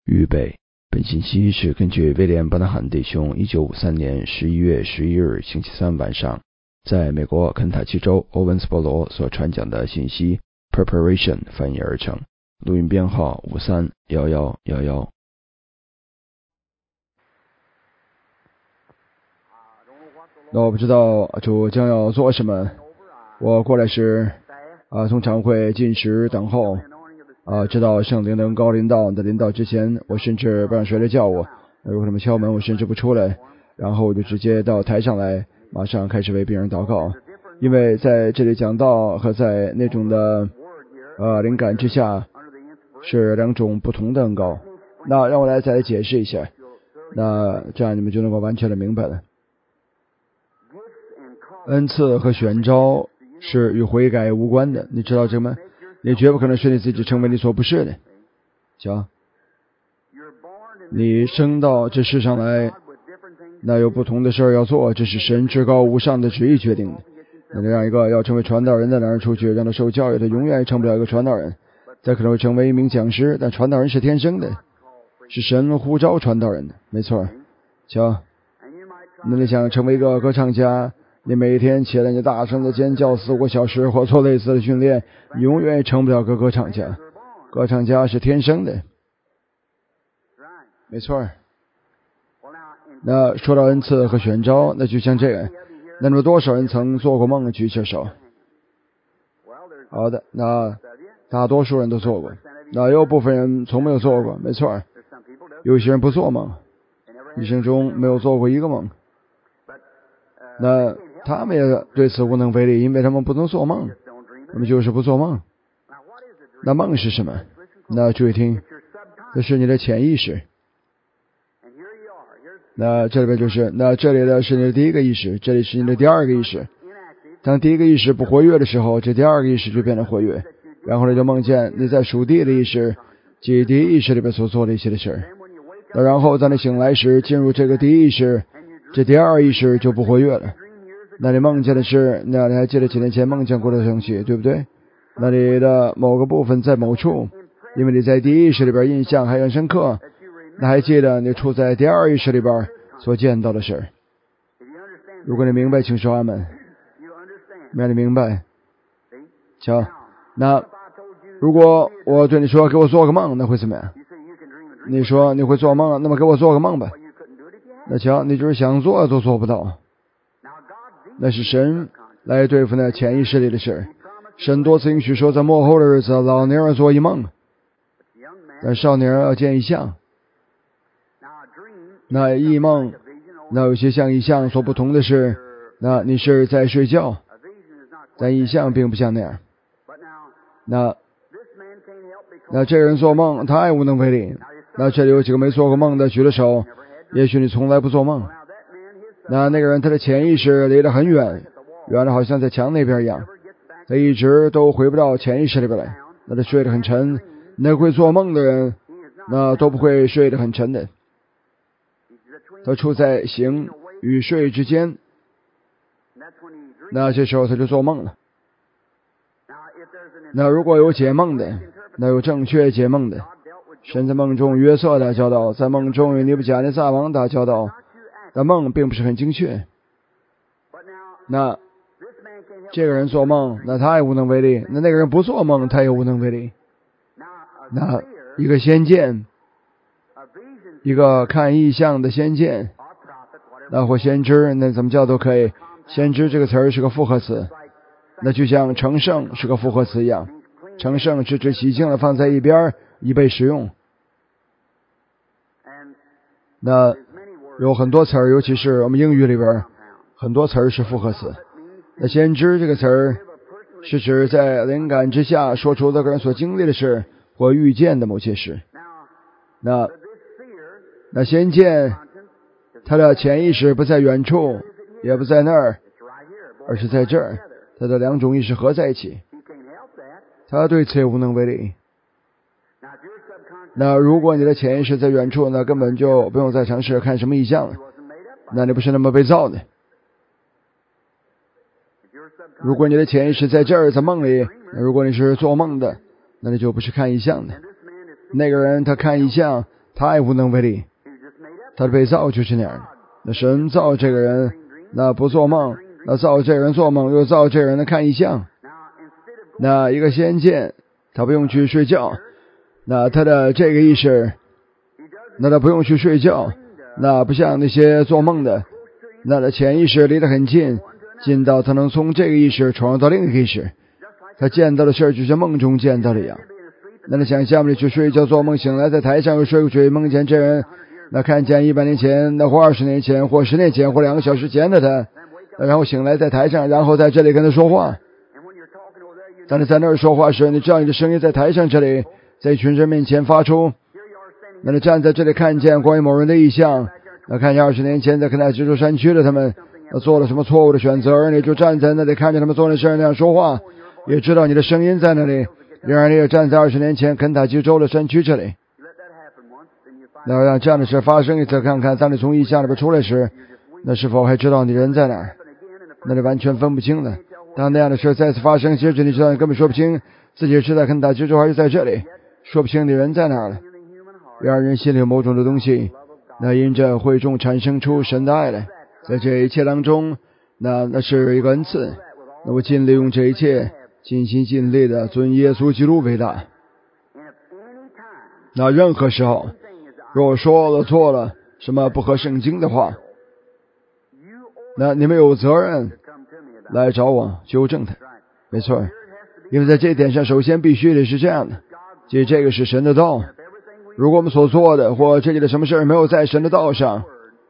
预备，本信息是根据威廉·伯纳汉弟兄1953年11月11日星期三晚上在美国肯塔基州欧文斯波罗所传讲的信息 Preparation 翻译而成，录音编号531111。那我不知道主将要做什么，我过来时通常会进食等候直到圣灵能高临到的临到之前，我甚至不让谁来叫我，如果他们敲门我甚至不出来，然后我就直接到台上来，马上开始为病人祷告。因为在这里讲道和在那种的灵感之下是两种不同的恩膏。那让我再来解释一下，那这样你们就能够完全的明白了。恩赐和选召是与悔改无关的，你知道这个吗？你绝不可能使你自己成为你所不是的。瞧，你生到这世上来，那有不同的事要做，这是神至高无上的旨意决定的。那让一个要成为传道人的男人出去，让他受教育，他永远成不了一个传道人。再可能会成为一名讲师，但传道人是天生的，是神呼召传道人的，没错。瞧，那你想成为一个歌唱家，你每天起来你大声的尖叫4-5个小时或做类似的训练，你永远成不了个歌唱家。歌唱家是天生的，没错。那说到恩赐和选召，那就像这个，那么多少人曾做过梦？举起手。好的，那大多数人都做过，那有部分人从没有做过，没错。有些人不做梦，一生中没有做过一个梦，那他们也对此无能为力，因为他们不能做梦，那么就是不做梦。那梦是什么？那注意听，这是你的潜意识。那这里边就是，那这里的是你的第一个意识，这里是你的第二个意识。当第一个意识不活跃的时候，这第二个意识就变得活跃，然后呢就梦见你在属地的意识即第一意识里边所做的一些的事儿。那然后当你醒来时进入这个第一意识，这第二意识就不活跃了。那你梦见的是，那你还记得几年前梦见过的东西，对不对？那你的某个部分在某处，因为你在第一意识里边印象还很深刻，那还记得你处在第二意识里边所见到的事儿。如果你明白请说阿们。让你明白。瞧，那如果我对你说给我做个梦，那会怎么样？你说你会做梦，那么给我做个梦吧。那瞧，你就是想做都做不到。那是神来对付那潜意识里的事。神多次应许说，在末后的日子，老年人做一梦，但少年人要见异象。那异梦，那有些像异象所不同的是，那你是在睡觉，但异象并不像那样。那这个人做梦，他也无能为力。那这里有几个没做过梦的举了手，也许你从来不做梦。那个人他的潜意识离得很远，远的好像在墙那边一样，他一直都回不到潜意识里边来。那他睡得很沉。那会做梦的人，那都不会睡得很沉的，他处在醒与睡之间。那这时候他就做梦了。那如果有解梦的，那有正确解梦的，神在梦中与约瑟打交道，在梦中与尼布甲尼撒王打交道，那梦并不是很精确。那这个人做梦，那他也无能为力。那个人不做梦，他也无能为力。那一个先见，一个看异象的先见，那或先知，那怎么叫都可以。先知这个词儿是个复合词，那就像成圣是个复合词一样，成圣是指洗净了放在一边以备使用。那有很多词儿，尤其是我们英语里边很多词儿是复合词。那先知这个词儿是指在灵感之下说出这个人所经历的事或预见的某些事。那先见，他的潜意识不在远处，也不在那儿，而是在这儿，他的两种意识合在一起，他对此也无能为力。那如果你的潜意识在远处，那根本就不用再尝试看什么异象了，那你不是那么被造的。如果你的潜意识在这儿，在梦里，那如果你是做梦的，那你就不是看异象的。那个人他看异象， 太无能为力。他的被造就是那样的。那神造这个人，那不做梦，那造这个人做梦，又造这个人的看异象。那一个先见，他不用去睡觉，那他的这个意识，那他不用去睡觉，那不像那些做梦的，那的潜意识离得很近，近到他能从这个意识传到另一个意识，他见到的事就像梦中见到的一样。那他想象里去睡觉做梦，醒来在台上又睡过去，梦见这人，那看见100年前，那或20年前，或10年前，或2个小时前的他，然后醒来在台上，然后在这里跟他说话。当你在那儿说话时，你知道你的声音在台上这里，在一群人面前发出。那你站在这里看见关于某人的意象，那看见20年前在肯塔基州山区的他们做了什么错误的选择，而你就站在那里看见他们做那事那样说话，也知道你的声音在那里。然而你也站在20年前肯塔基州的山区这里。那让这样的事发生一次，看看当你从意象里边出来时，那是否还知道你人在哪儿？那你完全分不清了。当那样的事再次发生，接着你知道你根本说不清自己是在肯塔基州还是在这里，说不清你人在哪儿了。然而人心里有某种的东西，那因着会众产生出神的爱来，在这一切当中，那是一个恩赐。那我尽力用这一切，尽心尽力的尊耶稣基督为大。那任何时候，如果说了做了什么不合圣经的话，那你们有责任来找我纠正他。没错，因为在这一点上，首先必须得是这样的，即这个是神的道。如果我们所做的或这里的什么事没有在神的道上，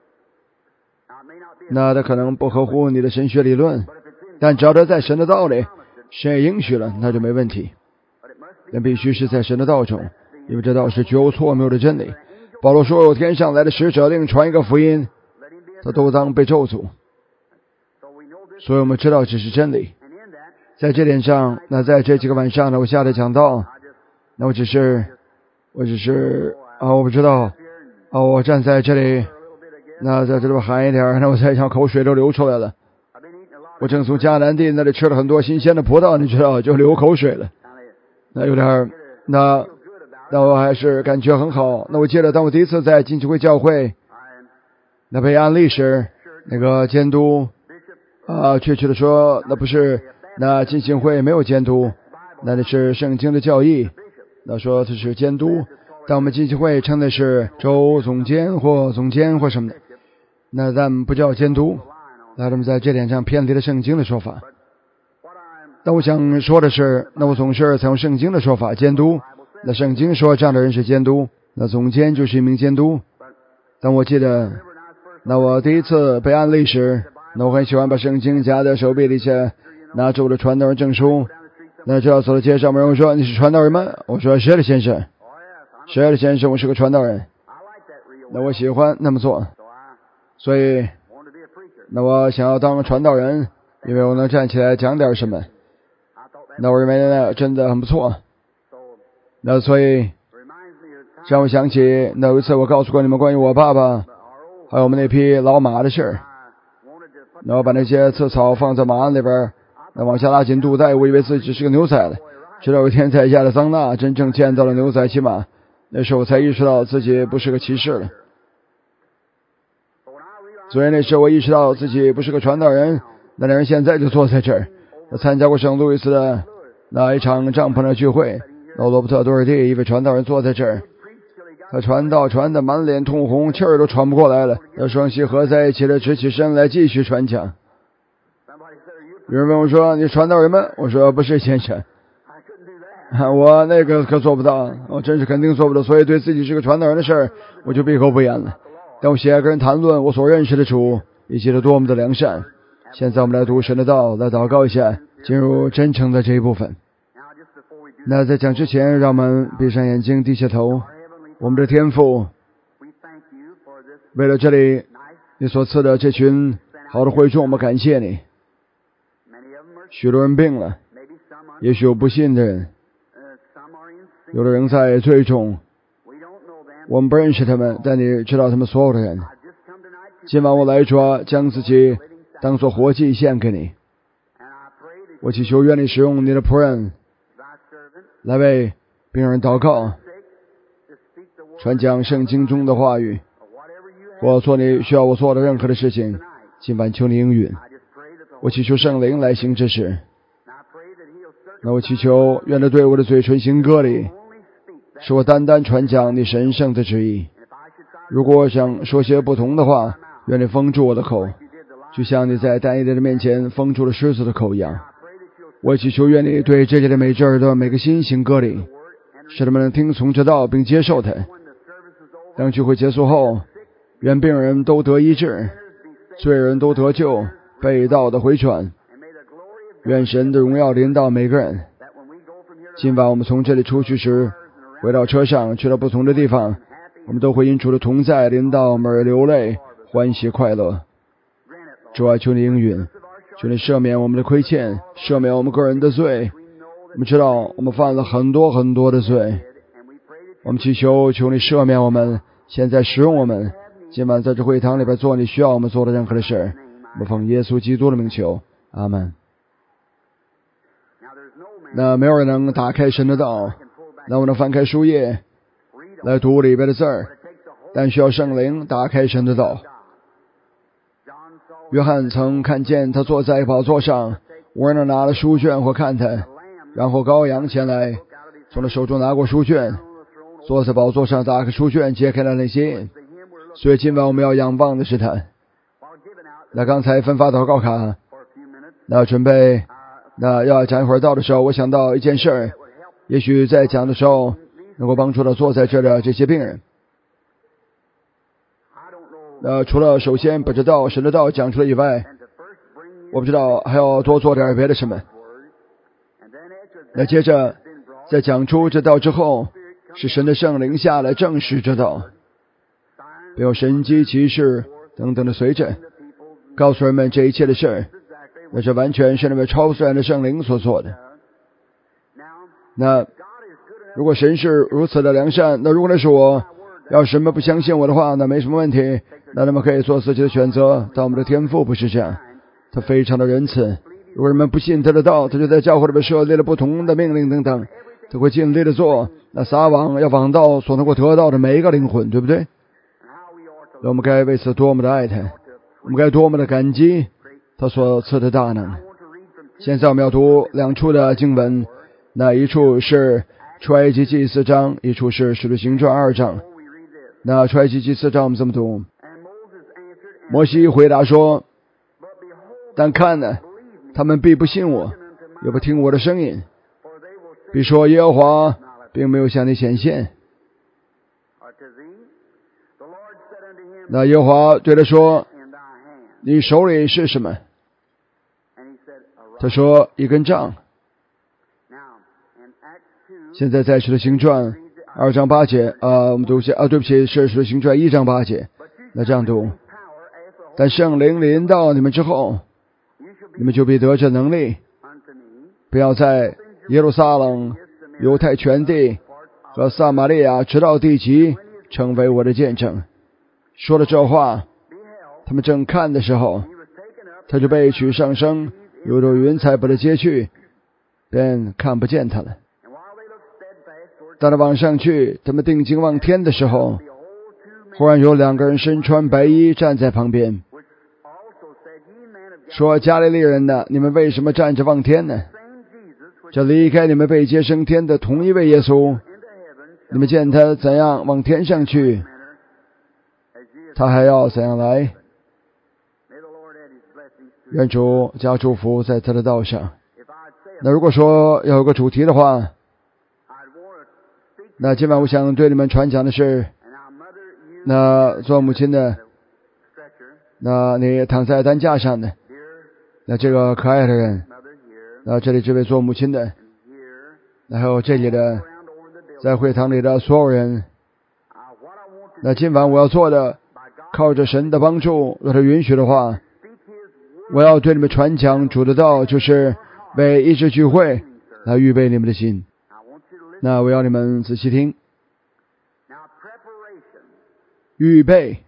那它可能不合乎你的神学理论，但只要它在神的道里，神也应许了，那就没问题。但必须是在神的道中，因为这道是绝无错谬的真理。保罗说，有天上来的使者另传一个福音，他都当被咒诅。所以我们知道这是真理。在这点上，那在这几个晚上呢，我下来讲道，那我只是我不知道我站在这里，那在这里喊一点，那我在想口水都流出来了。我正从迦南地那里吃了很多新鲜的葡萄，你知道，就流口水了。那有点那我还是感觉很好。那我记得当我第一次在浸信会教会那被安利时，那个监督确切的说，那不是，那浸信会没有监督，那是圣经的教义。那说这是监督，但我们浸信会称的是州总监或总监或什么的，那咱们不叫监督。那他们在这点上偏离了圣经的说法。但我想说的是，那我总是采用圣经的说法，监督。那圣经说这样的人是监督，那总监就是一名监督。但我记得，那我第一次被安利时，那我很喜欢把圣经夹在手臂里下，拿着我的传道人证书。那只要走到街上，有人说你是传道人吗？我说是的先生，是的先生，我是个传道人。那我喜欢那么做，所以那我想要当传道人，因为我能站起来讲点什么。那我认为那真的很不错。那所以让我想起那有一次我告诉过你们关于我爸爸还有我们那匹老马的事。那我把那些刺草放在马鞍里边，那往下拉紧肚带，我以为自己是个牛仔了。直到有一天在亚利桑那真正见到了牛仔骑马，那时候我才意识到自己不是个骑士了。所以那时候我意识到自己不是个传道人。那两人现在就坐在这儿，参加过圣路易斯的那一场帐篷的聚会。罗伯特·多尔蒂一位传道人坐在这儿，他传道传得满脸通红，气儿都喘不过来了，那双膝合在一起的直起身来继续传讲。有人问我说，你传道人吗？我说不是先生，我那个可做不到，我真是肯定做不到。所以对自己是个传道人的事儿，我就闭口不言了。但我喜爱跟人谈论我所认识的主以及他多么的良善。现在我们来读神的道，来祷告一下，进入真诚的这一部分。那在讲之前，让我们闭上眼睛，低下头。我们的天父，为了这里你所赐的这群好的会众，我们感谢你。许多人病了，也许有不信的人，有的人在罪中，我们不认识他们，但你知道他们所有的人。今晚我来说，将自己当作活祭献给你。我祈求愿你使用你的仆人来为病人祷告， 传讲圣经中的话语，或做你需要我做的任何的事情，今晚求你应允。我祈求圣灵来行这事。那我祈求愿他对我的嘴唇行割礼，使我单单传讲你神圣的旨意。如果我想说些不同的话，愿你封住我的口，就像你在但以理的面前封住了狮子的口一样。我祈求愿你对这些的每只耳朵每个心行割礼，使他们能听从这道并接受它。当聚会结束后，愿病人都得医治，罪人都得救，被盗的回转。愿神的荣耀临到每个人。今晚我们从这里出去时，回到车上去到不同的地方，我们都会因主的同在临到我们而流泪欢喜快乐。主啊，求你应允，求你赦免我们的亏欠，赦免我们个人的罪。我们知道我们犯了很多很多的罪，我们祈求求你赦免我们，现在使用我们，今晚在这会堂里边做你需要我们做的任何的事。我们奉耶稣基督的名求，阿门。那没有人能打开神的道，那我能翻开书页来读里边的字儿，但需要圣灵打开神的道。约翰曾看见他坐在宝座上，无人能拿了书卷或看他，然后羔羊前来，从他手中拿过书卷，坐在宝座上打开书卷，揭开了那些印。所以今晚我们要仰望的是他。那刚才分发祷告卡，那准备那要讲一会儿道的时候，我想到一件事儿，也许在讲的时候能够帮助到坐在这的这些病人。除了首先不知道神的道讲出来以外，我不知道还要多做点别的什么。那接着在讲出这道之后，是神的圣灵下来证实这道，并有神迹奇事等等的随着告诉人们这一切的事儿，那是完全是那位超自然的圣灵所做的。那如果神是如此的良善，那如果那是我，要是人们不相信我的话，那没什么问题，那他们可以做自己的选择。但我们的天父不是这样，他非常的仁慈。如果人们不信他的道，他就在教会里面设立了不同的命令等等，他会尽力的做，那撒网要网到所能够得到的每一个灵魂，对不对？那我们该为此多么的爱他，我们该多么的感激他所赐的大能。现在我们要读两处的经文，那一处是出埃及记4章，一处是使徒行传2章。那出埃及记4章我们这么读：摩西回答说，但看呢，他们必不信我，也不听我的声音，必说耶和华并没有向你显现。那耶和华对他说，你手里是什么？他说，一根杖。现在在使徒行传2章8节，我们读一下，对不起，是使徒行传1章8节。那这样读：但圣灵临到你们之后，你们就必得这能力，不要在耶路撒冷、犹太全地和撒玛利亚直到地极成为我的见证。说了这话，他们正看的时候，他就被取上升，有着云彩把他接去，便看不见他了。当他往上去，他们定睛望天的时候，忽然有2个人身穿白衣站在旁边，说，加利利人呢，你们为什么站着望天呢？这离开你们被接升天的同一位耶稣，你们见他怎样往天上去，他还要怎样来。愿主加祝福在他的道上。那如果说要有个主题的话，那今晚我想对你们传讲的是，那做母亲的，那你躺在担架上的，那这个可爱的人，那这里这位做母亲的，还有这里的在会堂里的所有人。那今晚我要做的，靠着神的帮助，若他允许的话，我要对你们传讲主的道，就是为医治聚会来预备你们的心。那我要你们仔细听，预备。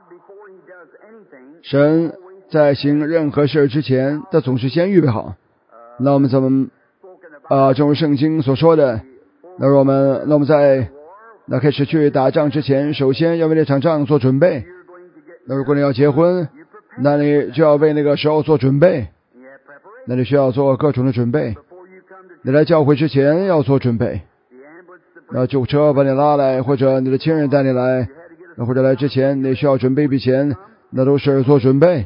神在行任何事之前，他总是先预备好。那我们正如圣经所说的，那我们在那开始去打仗之前，首先要为那场仗做准备。那如果你要结婚，那你就要为那个时候做准备。那你需要做各种的准备。你来教会之前要做准备。那救护车把你拉来，或者你的亲人带你来，那或者来之前你需要准备一笔钱，那都是做准备。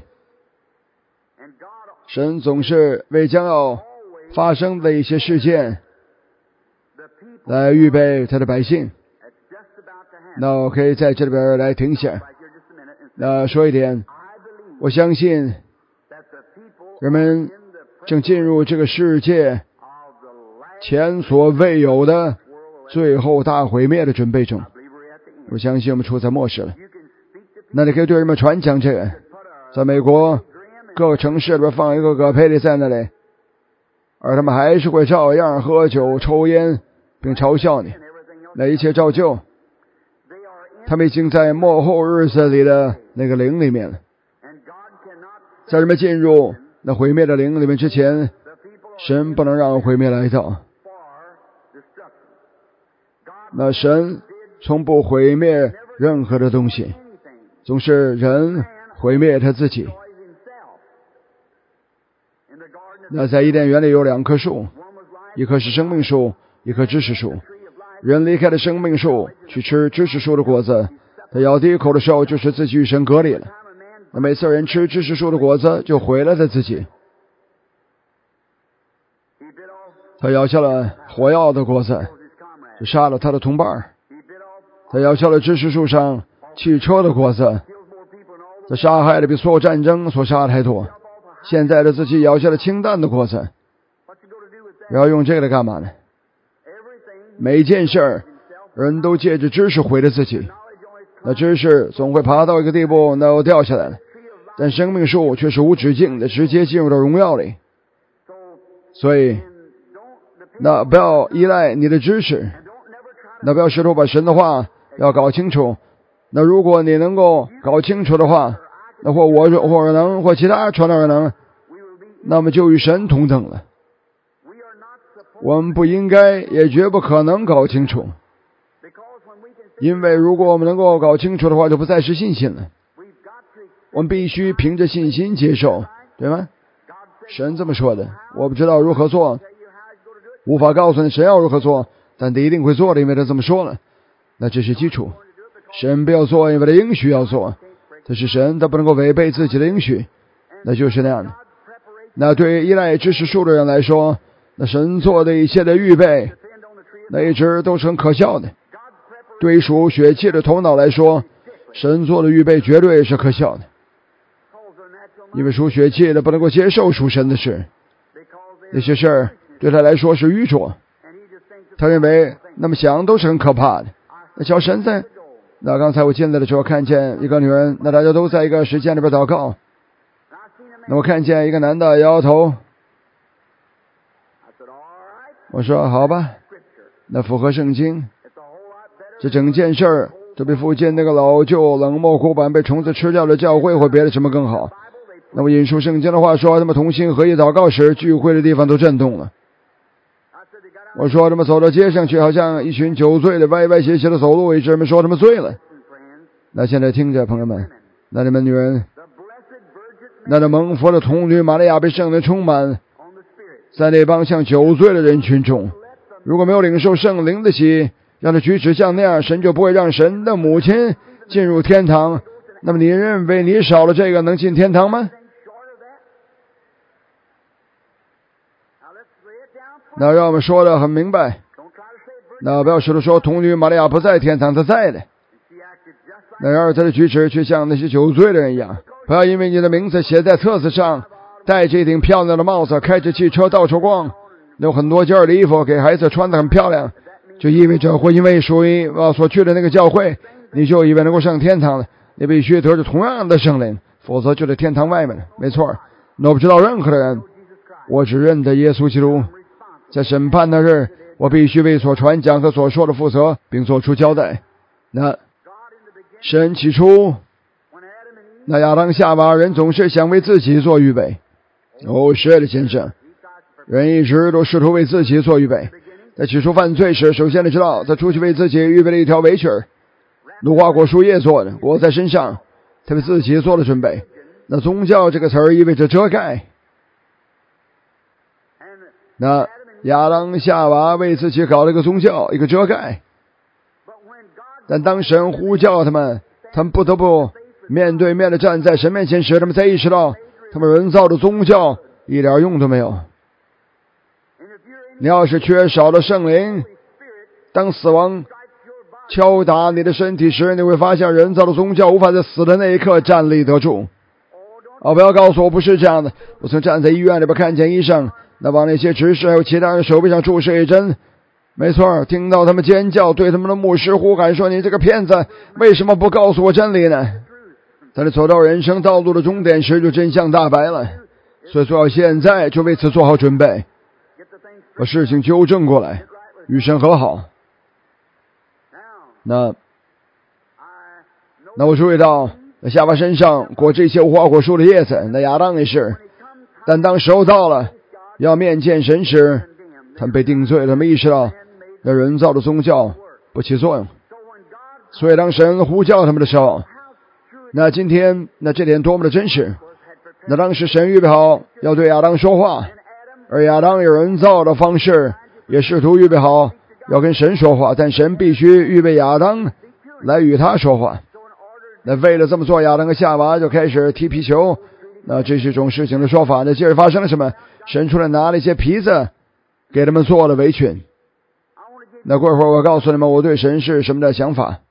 神总是为将要发生的一些事件来预备他的百姓。那我可以在这里边来停下。那说一点，我相信人们正进入这个世界前所未有的最后大毁灭的准备中。我相信我们处在末世了。那你可以对人们传讲这个。在美国各个城市里边放一个葛佩利在那里，而他们还是会照样喝酒抽烟并嘲笑你，那一切照旧。他们已经在末后日子里的那个灵里面了。在人们进入那毁灭的灵里面之前，神不能让毁灭来到。那神从不毁灭任何的东西，总是人毁灭他自己。那在伊甸园里有2棵树，一棵是生命树，一棵知识树。人离开了生命树去吃知识树的果子，他咬第一口的时候就是自己与神隔离了。那每次人吃知识树的果子就毁了他自己。他咬下了火药的果子，就杀了他的同伴。他咬下了知识树上汽车的果子，他杀害了比所有战争所杀的还多。现在的自己咬下了氢弹的果子，然后用这个来干嘛呢？每一件事人都借着知识毁了自己。那知识总会爬到一个地步，那又掉下来了。但生命树却是无止境的直接进入到荣耀里。所以那不要依赖你的知识，那不要试图把神的话要搞清楚。那如果你能够搞清楚的话，那或我或能或其他传道人能，那么就与神同等了。我们不应该也绝不可能搞清楚，因为如果我们能够搞清楚的话，就不再是信心了。我们必须凭着信心接受，对吗？神这么说的。我不知道如何做，无法告诉你神要如何做，但他一定会做的，因为他这么说了。那这是基础。神不要做，因为他应许要做。这是神，他不能够违背自己的应许，那就是那样的。那对于依赖知识树的人来说，那神做的一切的预备，那一直都是很可笑的。对于属血气的头脑来说，神做的预备绝对是可笑的，因为属血气的不能够接受属神的事，那些事儿对他来说是愚拙。他认为那么想都是很可怕的。那小神在，那刚才我进来的时候看见一个女人，那大家都在一个时间里边祷告。那我看见一个男的摇摇头，我说好吧，那符合圣经。这整件事儿都比附近那个老旧冷漠古板被虫子吃掉的教会或别的什么更好。那么引述圣经的话说，他们同心合一祷告时，聚会的地方都震动了。我说他们走到街上去，好像一群酒醉的歪歪斜斜的走路，一直人们说他们醉了。那现在听着朋友们，那你们女人，那这蒙福的童女玛利亚被圣灵充满，在那帮像酒醉的人群中，如果没有领受圣灵的喜，让他举止像那样，神就不会让神的母亲进入天堂。那么你认为你少了这个能进天堂吗？那让我们说得很明白，那不要试图说童女玛利亚不在天堂，她在的。那然而她的举止却像那些酒醉的人一样。不要因为你的名字写在册子上，戴着一顶漂亮的帽子，开着汽车到处逛，有很多件的衣服给孩子穿得很漂亮，就意味着会因为属于所去的那个教会，你就以为能够上天堂了。你必须得着同样的圣灵，否则就在天堂外面了。没错，那我不知道任何的人，我只认得耶稣基督。在审判那日，我必须为所传讲和所说的负责，并做出交代。那神起初，那亚当夏娃人总是想为自己做预备。是的，先生，人一直都试图为自己做预备。 在起初犯罪时，首先你知道他出去为自己预备了一条围裙，无花果树叶做的，裹在身上，他为自己做了准备。那宗教这个词儿意味着遮盖。那亚当夏娃为自己搞了一个宗教，一个遮盖。但当神呼叫他们不得不面对面的站在神面前时，他们才意识到他们人造的宗教一点用都没有。你要是缺少了圣灵，当死亡敲打你的身体时，你会发现人造的宗教无法在死的那一刻站立得住。不要告诉我不是这样的。我曾站在医院里边看见医生往那些执事还有其他人手臂上注射一针，没错，听到他们尖叫，对他们的牧师呼喊说，你这个骗子，为什么不告诉我真理呢？当你走到人生道路的终点时，就真相大白了。所以说现在就为此做好准备，把事情纠正过来，与神和好。那我注意到夏娃身上裹这些无花果树的叶子，那亚当也是。但当时候到了要面见神时，他们被定罪了。他们意识到那人造的宗教不起作用。所以当神呼叫他们的时候，那今天这点多么的真实。那当时神预备好要对亚当说话，而亚当有人造的方式也试图预备好要跟神说话，但神必须预备亚当来与他说话。那为了这么做，亚当和夏娃就开始踢皮球。那这是一种事情的说法。那接着发生了什么？神出来拿了一些皮子给他们做了围裙。那过一会儿我告诉你们我对神是什么的想法。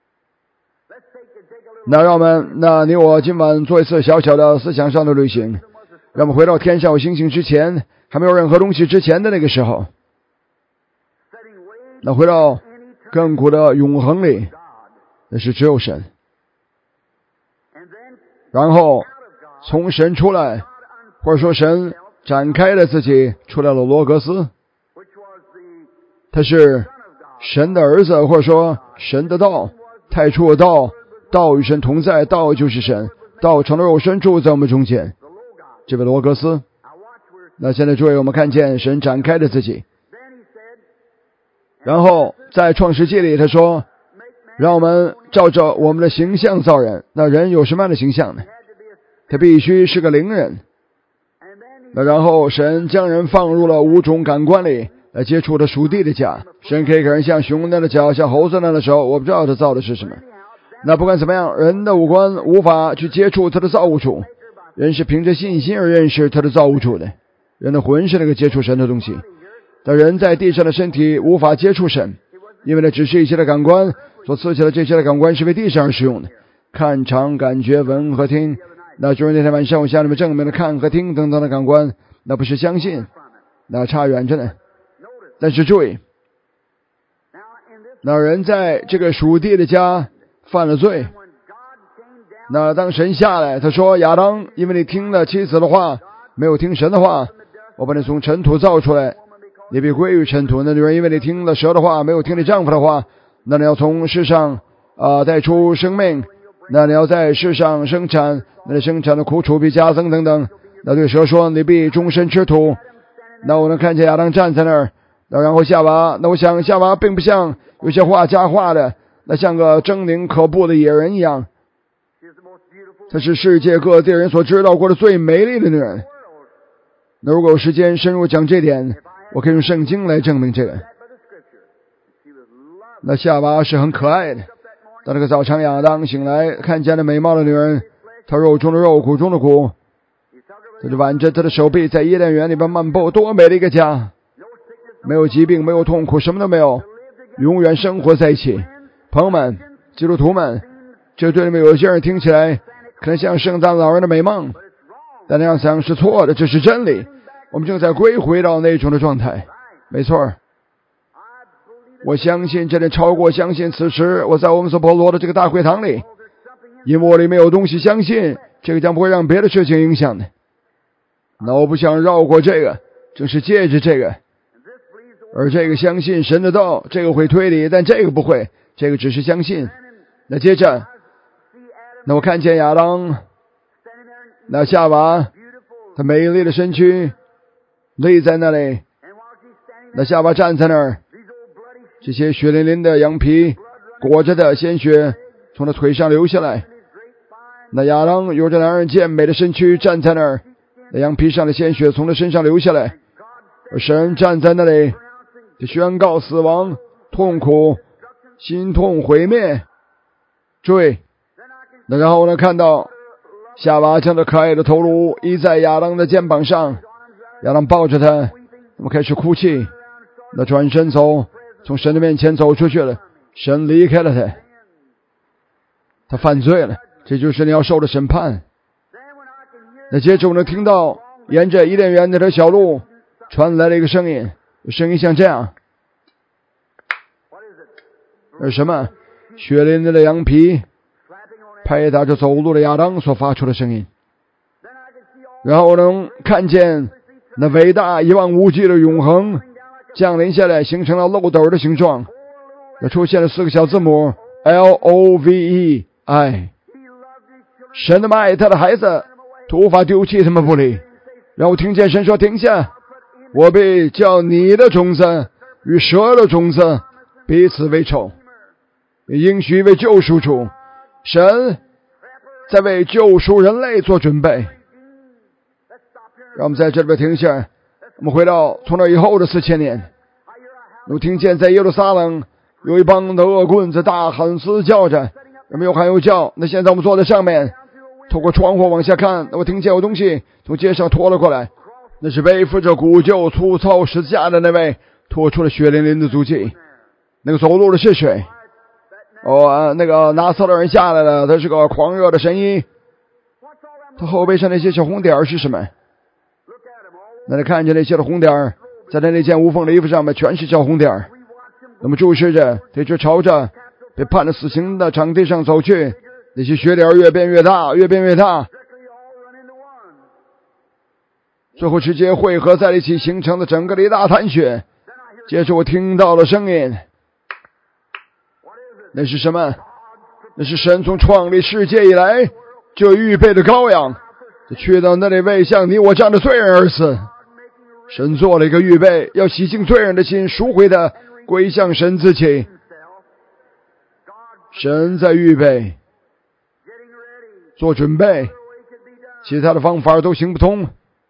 那让我们你我今晚做一次小小的思想上的旅行，让我们回到天上有星星之前，还没有任何东西之前的那个时候，那回到亘古的永恒里，那是只有神。然后从神出来，或者说神展开了自己，出来了罗格斯，他是神的儿子，或者说神的道，太初的道，道与神同在，道就是神，道成了肉身住在我们中间，这位罗格斯。那现在注意，我们看见神展开了自己。然后在创世纪里他说，让我们照着我们的形象造人。那人有什么样的形象呢？他必须是个灵人。那然后神将人放入了5种感官里，来接触他属地的家。神可以给人像熊那样的脚，像猴子那样的手，我不知道他造的是什么。那不管怎么样，人的五官无法去接触他的造物主，人是凭着信心而认识他的造物主的。人的魂是那个接触神的东西，但人在地上的身体无法接触神，因为那只是一些的感官所刺激的，这些的感官是为地上而使用的，看、尝、感觉、闻和听。那就是那天晚上我向你们证明了看和听等等的感官，那不是相信，那差远着呢。但是注意，那人在这个属地的家犯了罪。那当神下来，他说，亚当，因为你听了妻子的话，没有听神的话，我把你从尘土造出来，你必归于尘土。那女人，因为你听了蛇的话，没有听你丈夫的话，那你要从世上带出生命，那你要在世上生产，那你生产的苦楚必加增等等。那对蛇说，你必终身吃土。那我能看见亚当站在那儿，那然后夏娃，那我想夏娃并不像有些画家画的，那像个狰狞可怖的野人一样，她是世界各地人所知道过的最美丽的女人。那如果有时间深入讲这点，我可以用圣经来证明这个。那夏娃是很可爱的。当那个早上亚当醒来，看见了美貌的女人，她肉中的肉，骨中的骨，他就挽着她的手臂在伊甸园里边漫步。多美的一个家，没有疾病，没有痛苦，什么都没有，永远生活在一起。朋友们，基督徒们，这对你们有些人听起来可能像圣诞老人的美梦，但那样想是错的，这是真理。我们正在归回到那种的状态。没错，我相信这点超过相信。此时我在我们所保罗的这个大会堂里，因为我里面有东西相信，这个将不会让别的事情影响的。那我不想绕过这个，正是借着这个，而这个相信神的道，这个会推理，但这个不会，这个只是相信。那接着，那我看见亚当，那夏娃，她美丽的身躯立在那里。 那夏娃站在那儿，这些血淋淋的羊皮裹着的鲜血从他腿上流下来。那亚当有着男人健美的身躯站在那儿，那羊皮上的鲜血从他身上流下来，而神站在那里就宣告死亡、痛苦、心痛、毁灭。注意，那然后呢，看到夏娃将这可爱的头颅依在亚当的肩膀上，亚当抱着他，那么开始哭泣。那转身走，从神的面前走出去了，神离开了他，他犯罪了，这就是你要受的审判。那接着我能听到沿着伊甸园那条小路传来了一个声音，声音像这样，什么？血淋淋的羊皮拍打着走路的亚当所发出的声音。然后我能看见那伟大一望无际的永恒降临下来，形成了漏斗的形状，那出现了4个小字母 LOVE， 神那么爱他的孩子，无法丢弃他们不理。然后听见神说，停下，我必叫你的种子与蛇的种子彼此为仇，应许为救赎主。神在为救赎人类做准备。让我们在这里边停下，我们回到从那以后的4000年，我听见在耶路撒冷有一帮的恶棍子大喊嘶叫着，有没有喊又叫？那现在我们坐在上面，透过窗户往下看，我听见有东西从街上拖了过来，那是背负着古旧粗糙十字架的那位拖出了血淋淋的足迹。那个走路的是谁？那个拿撒勒人下来了，他是个狂热的神医。他后背上那些小红点是什么？那你看见那些的红点，在他那件无缝的衣服上面全是小红点。那么注视着，他就朝着被判了死刑的场地上走去，那些血点越变越大，越变越大，最后直接汇合在一起，形成了整个的一大滩血。接着我听到了声音，那是什么？那是神从创立世界以来就预备的羔羊，去到那里为像你我这样的罪人而死。神做了一个预备，要洗净罪人的心，赎回的归向神自己。神在预备，做准备，其他的方法都行不通，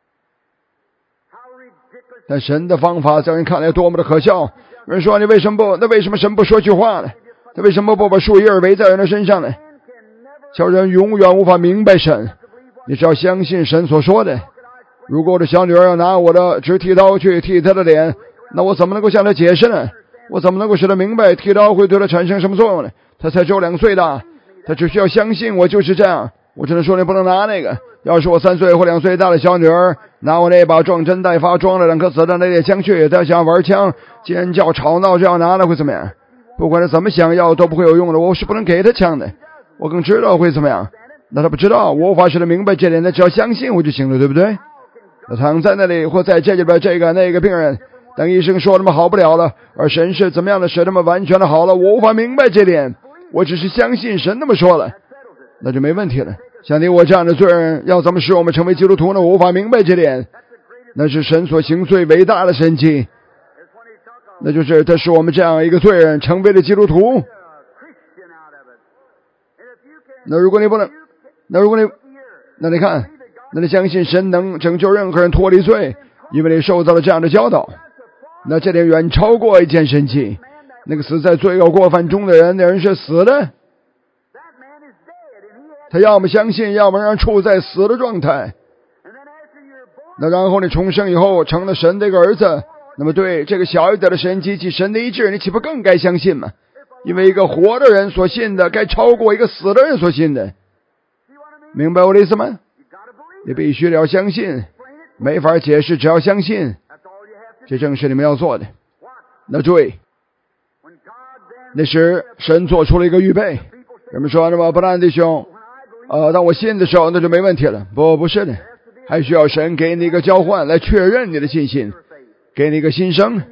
但神的方法在人看来多么的可笑。有人说，你为什么不？那为什么神不说句话呢？他为什么不把树叶围在人的身上呢？小人永远无法明白神，你只要相信神所说的。如果我的小女儿要拿我的直剃刀去剃她的脸，那我怎么能够向她解释呢？我怎么能够使她明白剃刀会对她产生什么作用呢？她才只有2岁大，她只需要相信我就是这样。我只能说你不能拿那个。要是我3岁或2岁大的小女儿拿我那把装针待发装了2颗子弹的猎枪去，她想玩枪，尖叫吵闹，这样拿了会怎么样？不管她怎么想要都不会有用的，我是不能给她枪的。我更知道会怎么样。那她不知道，我无法使她明白这点，她只要相信我就行了，对不对？她躺在那里或在这里边这个那个病人，当医生说他们好不了了，而神是怎么样的使他们完全的好了，我无法明白这点，我只是相信神那么说了，那就没问题了。像你我这样的罪人要怎么使我们成为基督徒呢？我无法明白这点，那是神所行最伟大的神迹，那就是他使我们这样一个罪人成为了基督徒。那如果你不能，那你看，那你相信神能拯救任何人脱离罪，因为你受到了这样的教导，那这点远超过一件神迹。那个死在罪恶过犯中的人，那人是死的，他要么相信，要么让人处在死的状态。那然后你重生以后成了神的一个儿子，那么对这个小一点的神迹及神的医治，你岂不更该相信吗？因为一个活的人所信的该超过一个死的人所信的。明白我的意思吗？你必须要相信，没法解释，只要相信，这正是你们要做的。那注意，那时神做出了一个预备。人们说，那么不然弟兄当我信的时候那就没问题了。不是的，还需要神给你一个交换来确认你的信心，给你一个新生。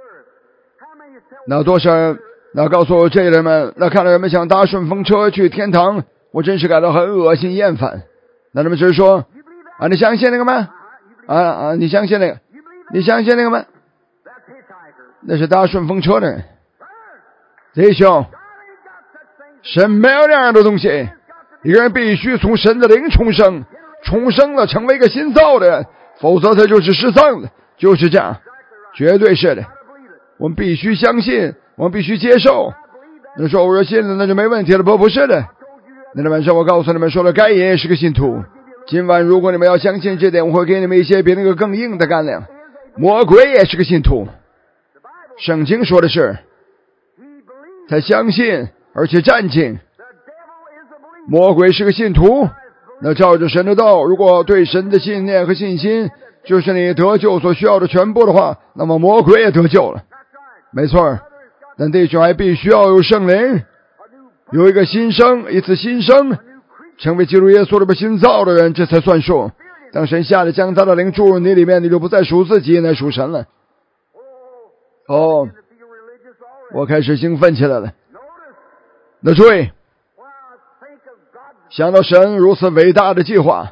那多少人那告诉这些人们，那看到人们想搭顺风车去天堂，我真是感到很恶心厌烦。那人们只是说你相信那个吗？你相信那个？你相信那个吗？ 那是搭顺风车的人。弟兄，神没有那样的东西，一个人必须从神的灵重生，重生了成为一个新造的人，否则他就是失丧的，就是这样，绝对是的。我们必须相信，我们必须接受。那说我说信了那就没问题了，不是的。那天晚上我告诉你们说了，该也是个信徒。今晚如果你们要相信这点，我会给你们一些比那个更硬的干粮。魔鬼也是个信徒，圣经说的是他相信而且战兢。魔鬼是个信徒，那照着神的道，如果对神的信念和信心就是你得救所需要的全部的话，那么魔鬼也得救了。没错，但弟兄还必须要有圣灵，有一个新生，一次新生，成为基督耶稣的新造的人，这才算数。当神下来将他的灵注入你里面，你就不再属自己，乃属神了。哦，我开始兴奋起来了。那注意，想到神如此伟大的计划，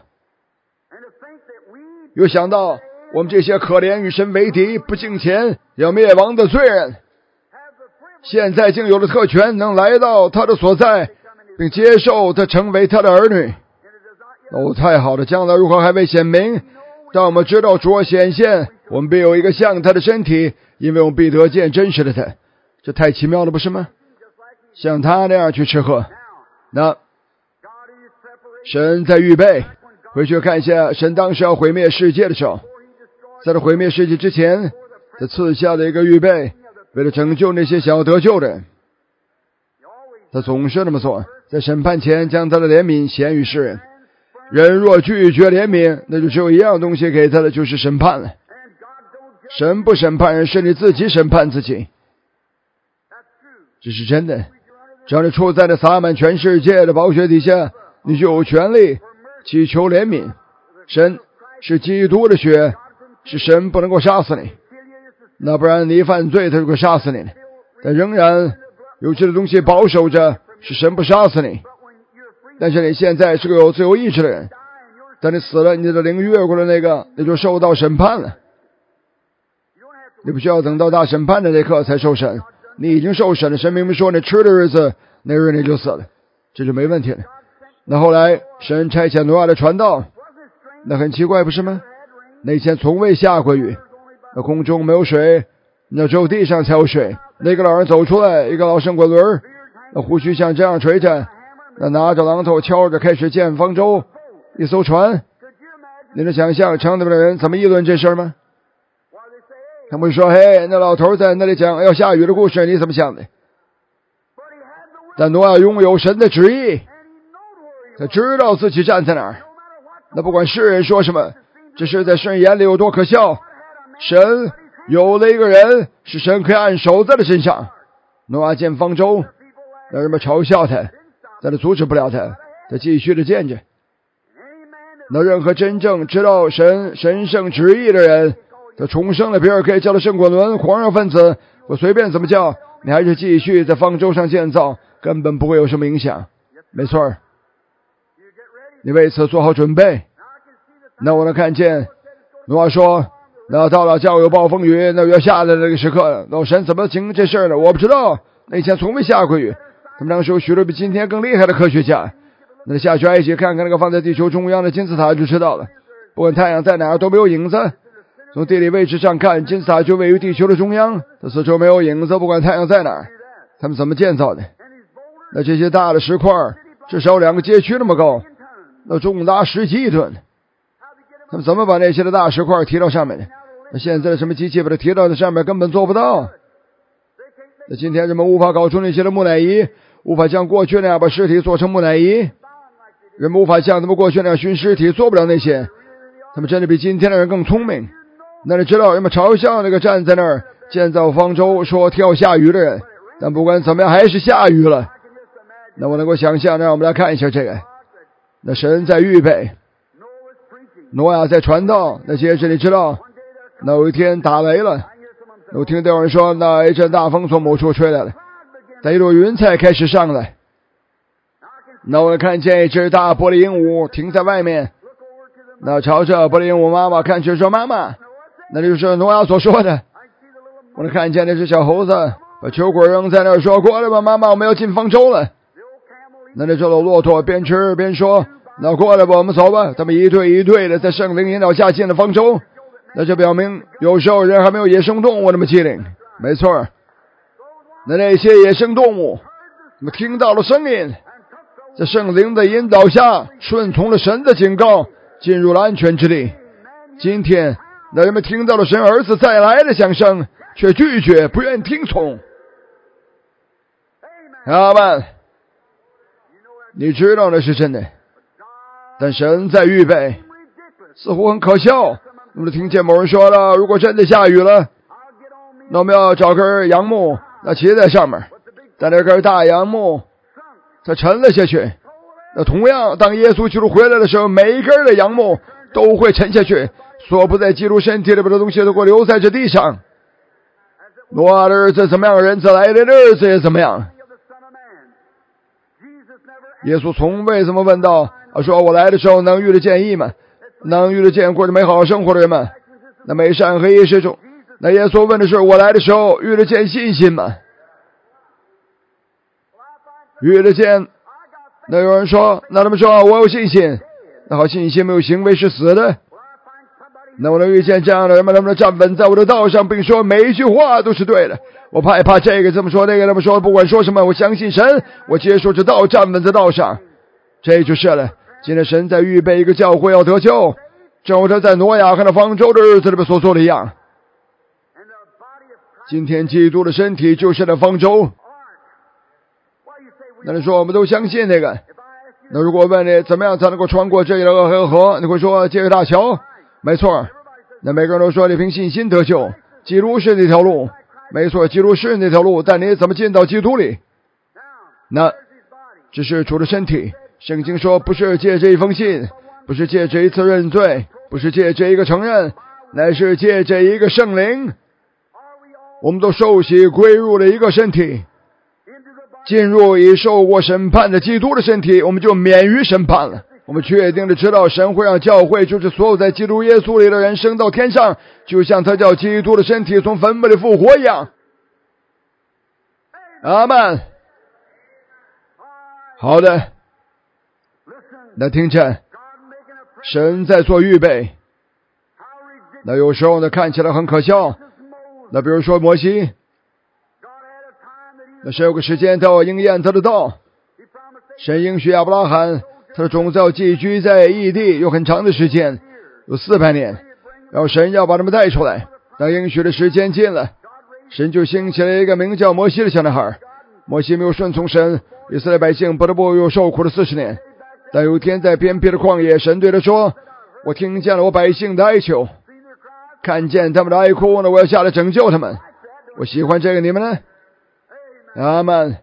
又想到我们这些可怜与神为敌、不敬虔、要灭亡的罪人，现在竟有了特权，能来到他的所在，并接受他成为他的儿女。哦，太好了！将来如何还未显明，当我们知道主要显现，我们必有一个像他的身体，因为我们必得见真实的他。这太奇妙了，不是吗？像他那样去吃喝。那神在预备，回去看一下神当时要毁灭世界的时候，在他毁灭世界之前，他赐下了一个预备，为了拯救那些想要得救的人。他总是那么做，在审判前将他的怜悯显于世人。人若拒绝怜悯，那就只有一样东西给他的，就是审判了。神不审判人，是你自己审判自己，这是真的。只要你处在那洒满全世界的宝血底下，你就有权利祈求怜悯。神是基督的血，是神不能够杀死你，那不然你犯罪他就会杀死你，但仍然有这个东西保守着，是神不杀死你。但是你现在是个有自由意志的人，当你死了，你的灵越过了那个，你就受到审判了。你不需要等到大审判的那刻才受审，你已经受审了。神明明说你吃的日子，那日你就死了，这就没问题了。那后来神差遣挪亚的传道，那很奇怪不是吗？那以前从未下过雨，那空中没有水，那只有地上才有水。那个老人走出来，一个老生滚轮，那胡须像这样垂着，那拿着榔头敲着，开始建方舟，一艘船。你能想象城里面的人怎么议论这事吗？他们说：“嘿，那老头在那里讲要下雨的故事，你怎么想的？”但挪亚拥有神的旨意，他知道自己站在哪儿。那不管世人说什么，这是在神眼里有多可笑。神有了一个人，是神可以按手在他身上。挪亚建方舟，让人们嘲笑他，但他阻止不了他，他继续的建着。那任何真正知道神神圣旨意的人，他重生了，别人可以叫他圣滚轮、狂热分子，我随便怎么叫，你还是继续在方舟上建造，根本不会有什么影响。没错，你为此做好准备。那我能看见挪亚说，那到了将有暴风雨，那要下来的这个时刻，老神怎么行这事呢？我不知道，那以前从未下过雨。他们当时有许多比今天更厉害的科学家，那下去埃及看看那个放在地球中央的金字塔就知道了。不管太阳在哪儿都没有影子，从地理位置上看，金字塔就位于地球的中央，它四周没有影子，不管太阳在哪儿。他们怎么建造的？那这些大的石块至少2个街区那么高，那重达10几亿吨。他们怎么把那些的大石块提到上面的？那现在的什么机器把它提到那上面根本做不到。那今天人们无法搞出那些的木乃伊，无法像过去那样把尸体做成木乃伊，人们无法像他们过去那样熏尸体，做不了那些。他们真的比今天的人更聪明。那你知道人们嘲笑那个站在那儿建造方舟说天要下雨的人，但不管怎么样还是下雨了。那我能够想象，让我们来看一下这个。那神在预备，挪亚在传道。那接着你知道，那有一天打雷了，我听到有人说，那一阵大风从某处吹来了，但一朵云彩开始上来。那我看见一只大玻璃鹦鹉停在外面，那朝着玻璃鹦鹉妈妈看去说：“妈妈。”那就是挪亚所说的。 我能看见那只小猴子把球棍扔在那儿说，过来吧妈妈，我们要进方舟了。那只老骆驼边吃边说，那过来吧，我们走吧。他们一队一队的在圣灵引导下进了方舟。那就表明有时候人还没有野生动物那么机灵。没错，那些野生动物他们听到了声音，在圣灵的引导下顺从了神的警告，进入了安全之地。今天那人们听到了神儿子再来的响声，却拒绝不愿听从。阿们，你知道那是真的，但神在预备，似乎很可笑。我们听见某人说了，如果真的下雨了，那我们要找根杨木，那骑在上面，但那根大杨木它沉了下去。那同样，当耶稣基督回来的时候，每一根的杨木都会沉下去，所不在基督身体里边的东西都会留在这地上。挪亚的日子怎么样，人子来的日子也怎么样。耶稣从未这么问道，说我来的时候能遇得见义吗？能遇得见过着美好生活的人们？那美善和义是种。那耶稣问的是，我来的时候遇得见信心吗？遇得见。那有人说，那他们说我有信心，那好，信心没有行为是死的。那我能遇见这样的人们，他们站稳在我的道上，并说每一句话都是对的。我害怕这个这么说，那个这么说，不管说什么，我相信神，我接受这道，站稳在道上，这就是了。今天神在预备一个教会要得救，正如他在挪亚和那方舟的日子里面所做的一样。今天基督的身体就是那方舟。那你说我们都相信那个，那如果问你怎么样才能够穿过这个恶河，你会说这个大桥。没错，那每个人都说你凭信心得救，基督是那条路。没错，基督是那条路，但你怎么进到基督里？那这是主的身体。圣经说，不是借这一封信，不是借这一次认罪，不是借这一个承认，乃是借这一个圣灵。我们都受洗归入了一个身体，进入已受过审判的基督的身体，我们就免于审判了。我们确定的知道，神会让教会，就是所有在基督耶稣里的人升到天上，就像他叫基督的身体从坟墓里复活一样。阿们。好的，那听见神在做预备。那有时候呢看起来很可笑，那比如说摩西，那神有个时间他要应验他的道。神应许亚伯拉罕，他的种子要寄居在异地有很长的时间，有400年，然后神要把他们带出来。当应许的时间近了，神就兴起了一个名叫摩西的小男孩。摩西没有顺从神，以色列百姓不得不又受苦了40年。但有一天在偏僻的旷野，神对他说，我听见了我百姓的哀求，看见他们的哀哭，那我要下来拯救他们。我喜欢这个，你们呢？阿们。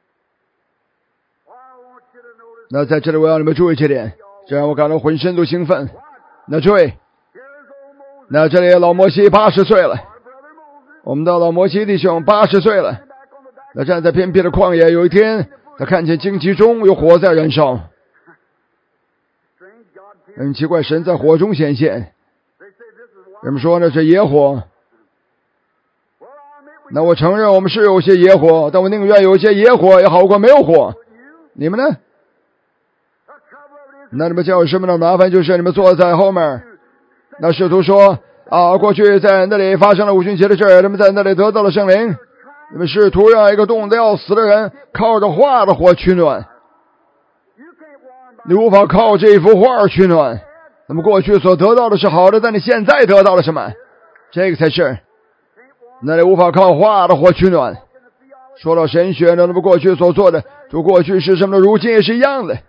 那在这里我要你们注意这点，这让我感到浑身都兴奋。那注意，那这里老摩西80岁了，我们的老摩西弟兄80岁了。那站在偏僻的旷野，有一天他看见荆棘中有火在燃烧。很奇怪，神在火中显现。人们说那是野火。那我承认我们是有些野火，但我宁愿有些野火也好过没有火。你们呢？那你们叫什么呢？麻烦就是你们坐在后面。那使徒说过去在那里发生了五旬节的事，他们在那里得到了圣灵。你们试图让一个冻得要死的人靠着画的火取暖，你无法靠这幅画取暖。那么过去所得到的是好的，但你现在得到了什么？这个才是。那你无法靠画的火取暖。说到神学呢，那么过去所做的，就过去是什么的，如今也是一样的。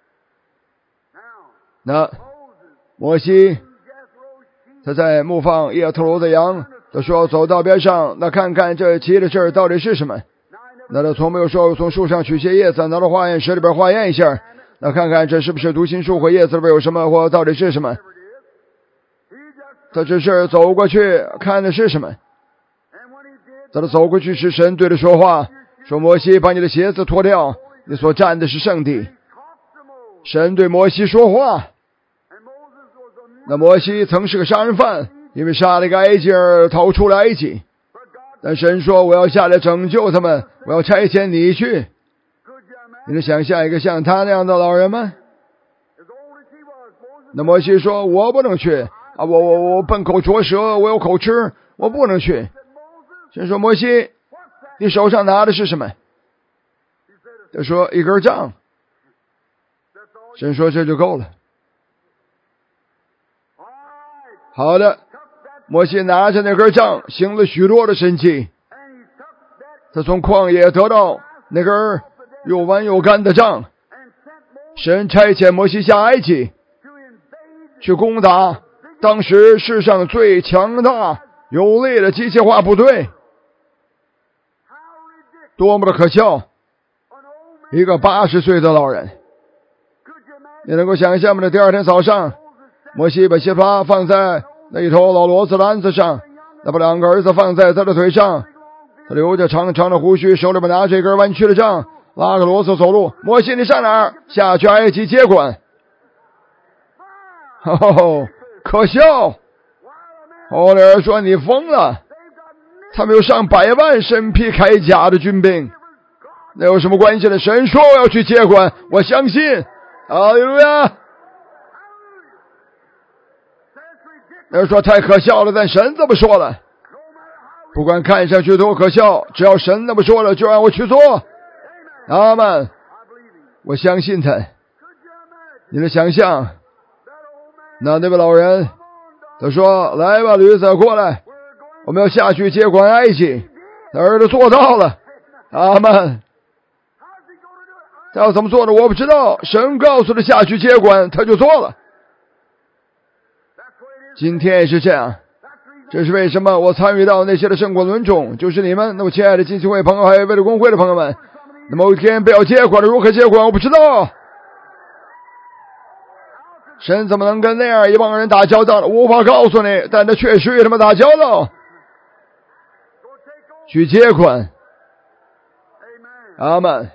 那摩西他在牧放叶特罗的羊，他说走到边上，那看看这奇的事到底是什么。那他从没有说从树上取些叶子拿到化验室里边化验一下，那看看这是不是读心术或叶子里边有什么或到底是什么。他只是走过去看的是什么。在他走过去时，神对他说话，说摩西把你的鞋子脱掉，你所站的是圣地。神对摩西说话。那摩西曾是个杀人犯，因为杀了一个埃及人逃出了埃及。 但神说我要下来拯救他们，我要差遣你去。你能想象一个像他那样的老人吗？那摩西说我不能去啊，我笨口拙舌，我有口吃，我不能去。神说摩西，你手上拿的是什么？他说一根杖。神说这就够了。好的，摩西拿着那根杖行了许多的神迹。他从旷野得到那根又弯又干的杖。神差遣摩西下埃及去攻打当时世上最强大有力的机械化部队。多么的可笑，一个80岁的老人。你能够想象吗？第二天早上，摩西把西法放在那一头老骡子篮子上，他把2个儿子放在他的腿上，他留着长长的胡须，手里边拿着一根弯曲的杖，拉个骡子走路。摩西，你上哪儿？下去埃及接管。哦，可笑！后来人说你疯了，他们有上百万身披铠甲的军兵，那有什么关系呢？神说我要去接管，我相信。哈利路亚！有人说太可笑了，但神这么说了，不管看上去多可笑，只要神那么说了，就让我去做。阿们，我相信他。你的想象，那位老人他说来吧，驴子过来，我们要下去接管埃及。他儿子做到了。阿们。他要怎么做的我不知道，神告诉他下去接管，他就做了。今天也是这样，这是为什么我参与到那些的圣果轮中，就是你们那么亲爱的浸信会朋友还有为了公会的朋友们。那么某一天不要接管了，如何接管我不知道。神怎么能跟那样一帮人打交道呢？无法告诉你，但他确实与他们打交道，去接管。阿们。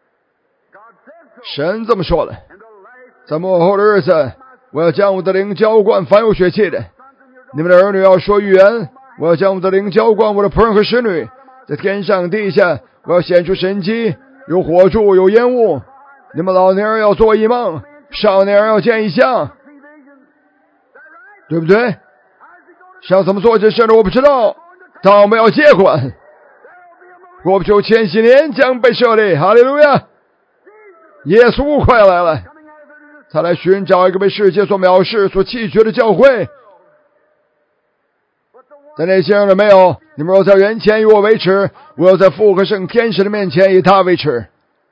神这么说了，在末后的日子，我要将我的灵浇灌凡有血气的，你们的儿女要说预言，我要将我的灵浇灌我的仆人和使女，在天上地下，我要显出神迹，有火柱，有烟雾。你们老年人要做异梦，少年人要见异象，对不对？想怎么做这事呢？我不知道，但我们要接管。过不久千禧年将被设立，哈利路亚！耶稣快来了，他来寻找一个被世界所藐视、所弃绝的教会。在那些人的没有，你们要在人前与我为耻，我要在父和圣天使的面前以他为耻。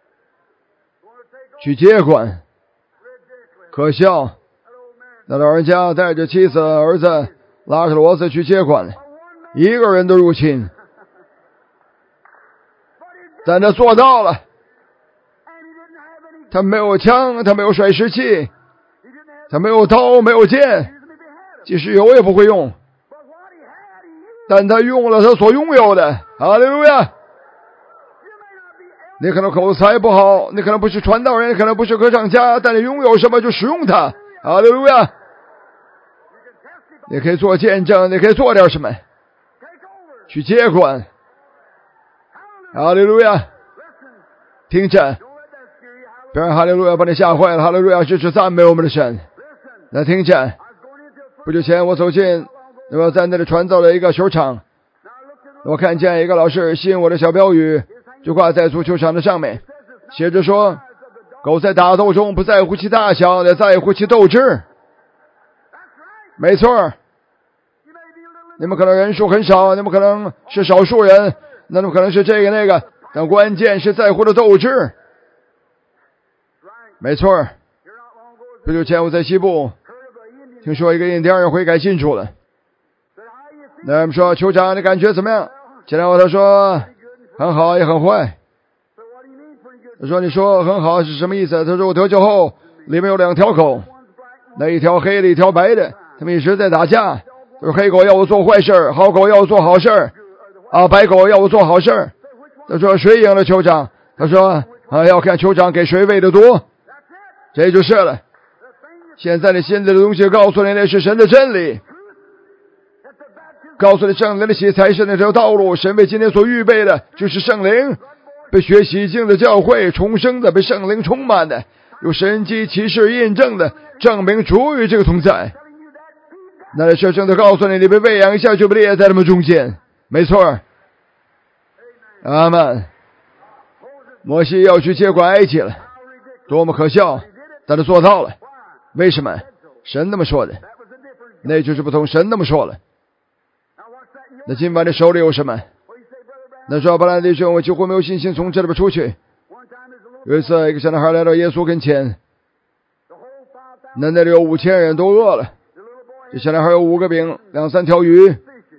去接管，可笑！那老人家带着妻子儿子拉着骡子去接管，一个人都入侵，但他做到了。他没有枪，他没有甩石器，他没有刀，没有剑，即使有也不会用，但他用了他所拥有的。哈利路亚！你可能口才不好，你可能不是传道人，你可能不是歌唱家，但你拥有什么就使用它。哈利路亚！你可以做见证，你可以做点什么，去接管。哈利路亚！听着，别让哈利路亚把你吓坏了。哈利路亚是赞美我们的神。那听着，不久前我走进在那里传造的一个球场，我看见一个老师吸引我的小标语就挂在足球场的上面，写着说：狗在打斗中不在乎其大小，也在乎其斗志。没错，你们可能人数很少，你们可能是少数人，那你们可能是这个那个，但关键是在乎的斗志。没错，不久前我在西部听说一个印第安人悔改信主了。那我们说酋长，你感觉怎么样？前两他说很好也很坏。他说你说很好是什么意思？他说我得救后里面有2条狗，那一条黑的一条白的，他们一直在打架。他说黑狗要我做坏事，好狗要我做好事白狗要我做好事。他说谁赢了酋长？他说要看酋长给谁喂的多。这就是了。现在你心里的东西告诉你那是神的真理， 告诉你圣灵的洗才是那条道路，神为今天所预备的就是圣灵，被血洗净的教会，重生的，被圣灵充满的，有神迹奇事印证的，证明主与这个同在。那里圣的告诉你，你被喂养一下就被列在他们中间，没错。阿们。摩西要去接管埃及了，多么可笑，但他做到了。为什么？神那么说的，那就是不同，神那么说了。那今晚的手里有什么？那说巴兰弟兄，我几乎没有信心从这里边出去。有一次一个小男孩来到耶稣跟前，那里有5000人都饿了，这小男孩有5个饼2、3条鱼，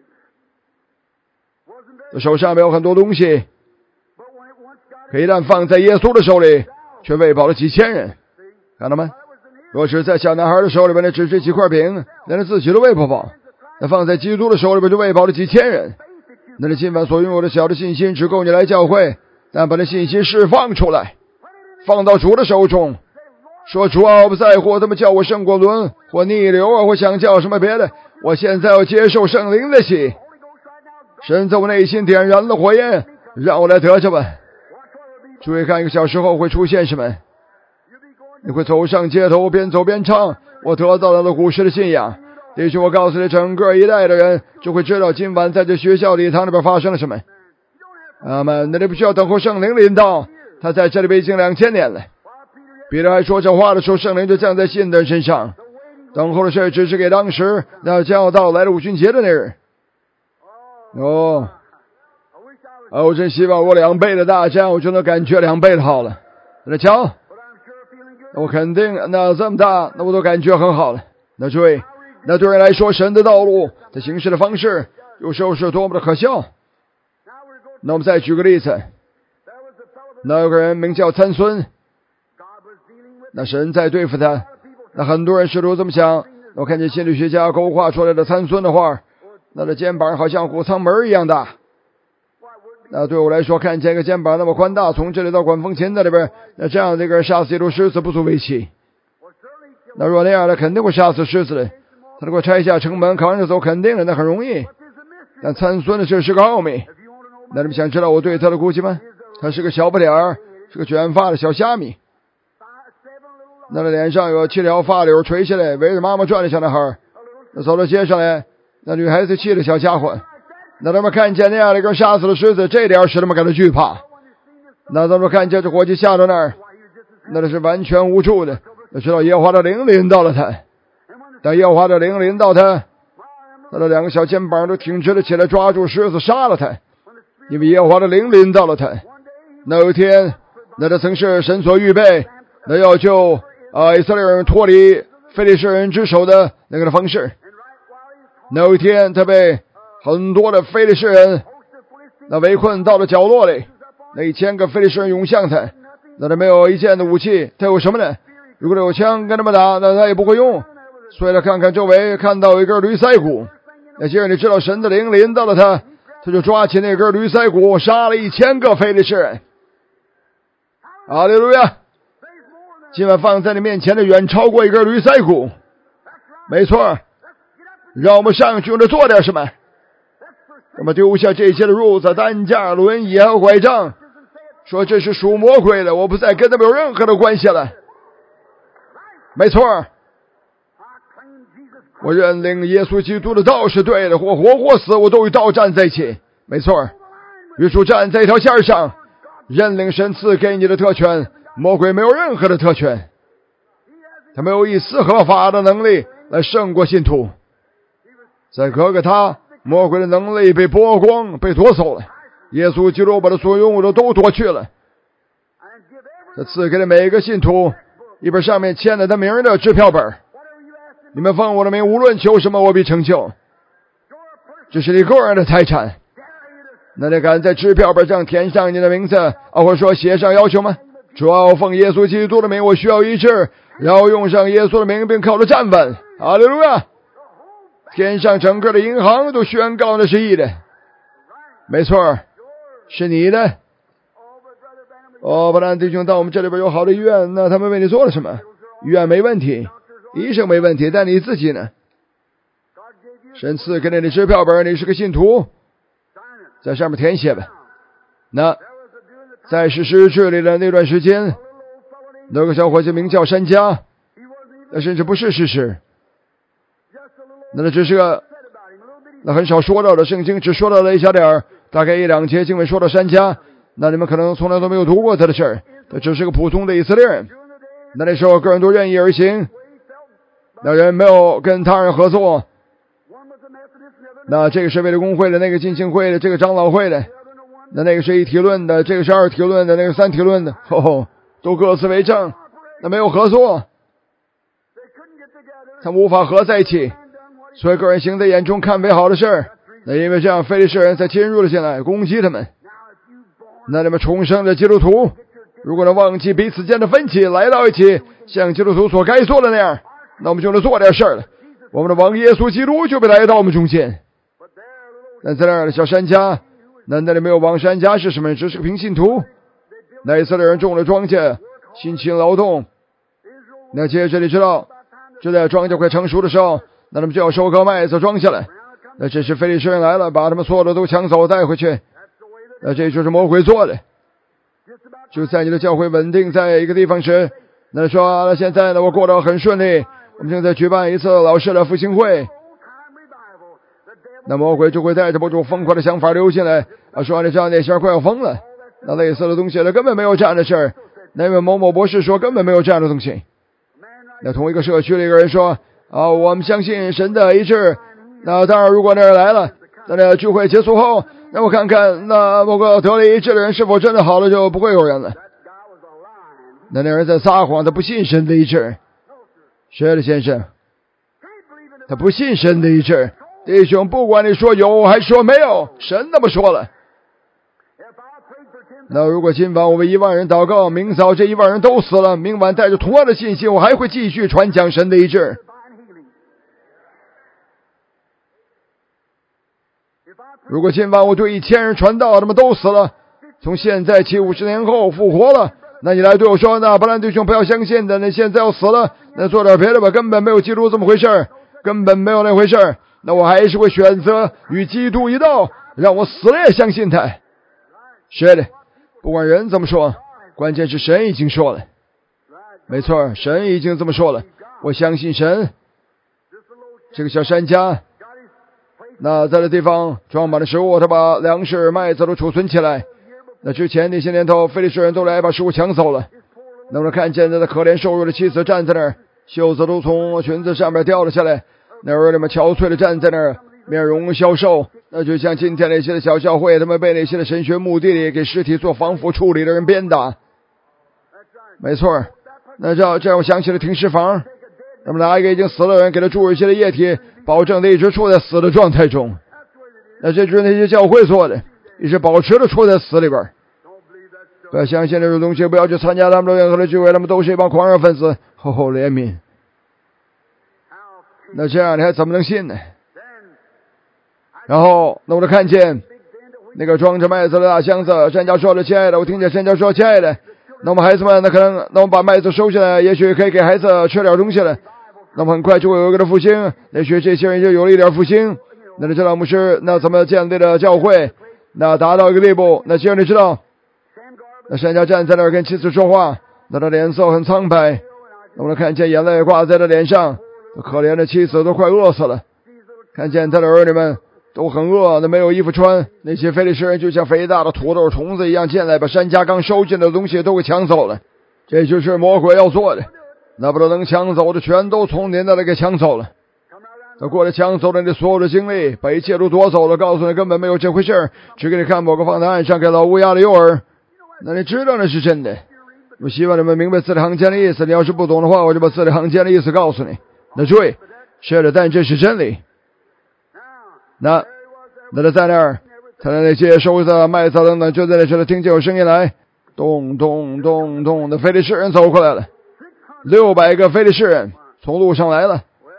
手上没有很多东西，可一旦放在耶稣的手里，却喂饱了几千人，看到吗？若是在小男孩的手里边，那只是几块饼，连他自己都喂不饱，那放在基督的手里边就喂饱了几千人。那你今晚所拥有的小的信心只够你来教会，但把那信心释放出来，放到主的手中，说主啊，我不在乎他们叫我胜过轮或逆流啊，或想叫什么别的，我现在要接受圣灵的洗，神在我内心点燃了火焰，让我来得着吧。注意看1个小时后会出现什么，你会走上街头，边走边唱，我得到了古时的信仰。也许我告诉你，整个一代的人就会知道今晚在这学校礼堂里边发生了什么。阿们。那你不需要等候圣灵临到，他在这里边已经2000年了。彼得还说这话的时候，圣灵就降在信的人身上，等候的事只是给当时那将要到来的五旬节的那日。我真希望我2倍的大，这样我就能感觉2倍的好了。那瞧，我肯定那这么大，那我都感觉很好了。那注意，那对人来说，神的道路的行事的方式有时候是多么的可笑。那我们再举个例子，那有个人名叫参孙，那神在对付他，那很多人试图这么想。我看见心理学家勾画出来的参孙的画，那的肩膀好像虎舱门一样大。那对我来说，看见一个肩膀那么宽大，从这里到管风琴那里边，那这样的一个人杀死一头狮子不足为奇。那如果那样的肯定会杀死狮子的，他如果拆下城门扛着走肯定的，那很容易。但参孙的事是个奥秘。那你们想知道我对他的估计吗？他是个小不点儿，是个卷发的小虾米，那他脸上有7条发绺垂下来，围着妈妈转的小男孩。那走到街上来，那女孩子气的小家伙，那他们看见那样的一个杀死了狮子，这点使他们感到惧怕。那他们看见这伙计下到那儿，那是完全无助的，那知道耶和华的灵临到了他。当耶和华的灵临到他，他的2个小肩膀都挺直了起来，抓住狮子杀了他，因为耶和华的灵临到了他。那有一天，那他曾是神所预备，那要救以色列人脱离非利士人之手的那个的方式。那有一天，他被很多的非利士人那围困到了角落里，那1000个非利士人涌向他，那他没有一件的武器，他有什么呢？如果有枪跟他们打，那他也不会用。所以他看看周围，看到一根驴腮骨，那接着你知道神的灵临到了他，他就抓起那根驴腮骨，杀了1000个非利士人。哈利路亚！今晚放在你面前的远超过一根驴腮骨。没错，让我们上去用着做点什么。我们丢下这些的褥子、担架、轮椅和拐杖，说这是属魔鬼的，我不再跟他们有任何的关系了。没错，我认领耶稣基督的道是对的，我活或死我都与道站在一起。没错，与主站在一条线上，认领神赐给你的特权，魔鬼没有任何的特权，他没有一丝合法的能力来胜过信徒。在哥哥他，魔鬼的能力被剥光，被夺走了。耶稣基督把他所拥有的都夺去了，他赐给了每一个信徒一本上面签了他名的支票本。你们奉我的名无论求什么，我必成就。这是你个人的财产。那你敢在支票本上填上你的名字，或者说写上要求吗？主要奉耶稣基督的名，我需要医治，然后用上耶稣的名，并靠着站稳。哈利路亚！天上整个的银行都宣告那是义的。没错，是你的。布兰弟兄，到我们这里边有好的医院，那他们为你做了什么？医院没问题，医生没问题，但你自己呢？ 神赐给你的支票本，你是个信徒，在上面填写吧。那在士师治理的那段时间，那个小伙子名叫山家，那甚至不是士师，那只是个那很少说到的，圣经只说到了一小点儿，大概1-2节经文说到山家，那你们可能从来都没有读过他的事儿，他只是个普通的以色列人。那时候个人都任意而行，那人没有跟他人合作，那这个是为了公会的，那个浸信会的，这个长老会的，那个是一体论的，这个是二体论的，那个是三体论的，都各自为政，那没有合作，他们无法合在一起，所以个人行在眼中看为好的事儿，那因为这样非利士人才侵入了进来攻击他们。那你们重生的基督徒如果能忘记彼此间的分歧，来到一起像基督徒所该做的那样，那我们就能做点事儿了，我们的王耶稣基督就会来到我们中间。那在那儿的小山家，那里没有王，山家是什么人？只是个平信徒。那以色列人种了庄稼，辛勤劳动，那接着你知道，就在庄稼快成熟的时候，那他们就要收割麦子装下来，那这时非利士人来了，把他们所有的都抢走带回去，那这就是魔鬼做的。就在你的教会稳定在一个地方时，那说那现在呢我过得很顺利，我们正在举办一次老式的复兴会，那魔鬼就会带着某种疯狂的想法流进来，说你知道那些人快要疯了，那类似的东西那根本没有这样的事儿，那位某某博士说根本没有这样的东西。那同一个社区的一个人说我们相信神的一致，那当然如果那人来了，那聚会结束后，那我看看那某个得了一致的人是否真的好了，就不会有人了。那人在撒谎，他不信神的一致。是的，先生，他不信神的一致。弟兄，不管你说有还是说没有，神那么说了。那如果今晚我为1万人祷告，明早这1万人都死了，明晚带着同样的信息，我还会继续传讲神的一致。如果今晚我对1000人传道，他们都死了，从现在起50年后复活了，那你来对我说，那不然弟兄不要相信的，那现在要死了，那做点别的吧，根本没有基督这么回事，根本没有那回事，那我还是会选择与基督一道，让我死了也相信他。是的，不管人怎么说，关键是神已经说了。没错，神已经这么说了，我相信神。这个小山家，那在这地方装满了食物，他把粮食麦子都储存起来。那之前那些年头非利士人都来把食物抢走了，那我看见他的可怜瘦弱的妻子站在那儿，袖子都从裙子上面掉了下来，那儿女们憔悴的站在那儿，面容消瘦，那就像今天那些的小教会，他们被那些的神学墓地里给尸体做防腐处理的人鞭打。没错，那这样我想起了停尸房，那么拿一个已经死了的人给他注入一些的液体，保证他一直处在死的状态中。那这就是那些教会做的，一直保持着处在死里边。不要相信这种东西，不要去参加他们的任何的聚会，他们都是一帮狂热分子。怜悯。那这样你还怎么能信呢？然后那我就看见那个装着麦子的大箱子，山家说了，亲爱的，我听见山家说，亲爱的，那我们孩子们，那我们把麦子收下来，也许可以给孩子吃点东西了。那么很快就会有一个的复兴，也许这些人就有了一点复兴。那你知道牧师那怎么建立的教会，那达到一个地步，那其实你知道，那山家站在那儿跟妻子说话，那他脸色很苍白，那我们看见眼泪挂在他脸上，可怜的妻子都快饿死了，看见他的儿女们都很饿，那没有衣服穿，那些非利士人就像肥大的土豆虫子一样进来，把山家刚收进的东西都给抢走了。这就是魔鬼要做的，那不能抢走的全都从您那里给抢走了。他过来抢走了你所有的精力，把一切都夺走了，告诉你根本没有这回事，只给你看某个放在岸上给老乌鸦的诱饵。那你知道那是真的，我希望你们明白字里行间的意思，你要是不懂的话，我就把字里行间的意思告诉你。那注意，是的，但这是真理。那他在那儿，他的那些收的麦子等等，就在那时候听见有声音来，咚咚咚咚的非利士人走过来了，600个非利士人从路上来了。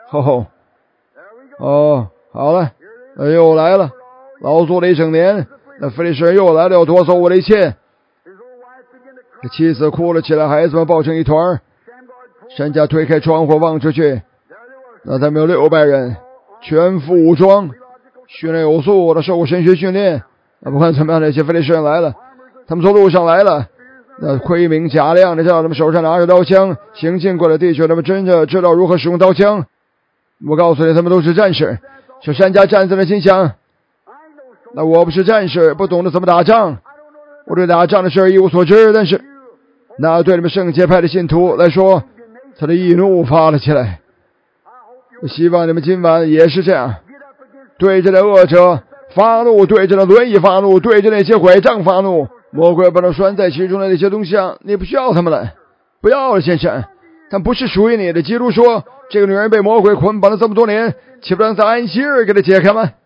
好了，又来了，劳作了一整年，那非利士人又来了，要夺走我的一切。这妻子哭了起来，孩子们抱成一团。山家推开窗户望出去，那他们有600人， 全副武装，训练有素的受过神学训练。那不管怎么样，那些非利士人来了，他们从路上来了，那盔明甲亮的，叫他们手上拿着刀枪，行进过来弟兄，他们真的知道如何使用刀枪。我告诉你，他们都是战士。小山家站在那心想，那我不是战士，不懂得怎么打仗，我对打仗的事一无所知。但是那对你们圣洁派的信徒来说，他的易怒发了起来。我希望你们今晚也是这样，对着那恶者发怒，对着那轮椅发怒，对着那些拐杖发怒。魔鬼把它拴在其中的那些东西上，你不需要他们了，不要了，先生，但不是属于你的。基督说，这个女人被魔鬼捆绑了这么多年，岂不让在安息日给她解开吗？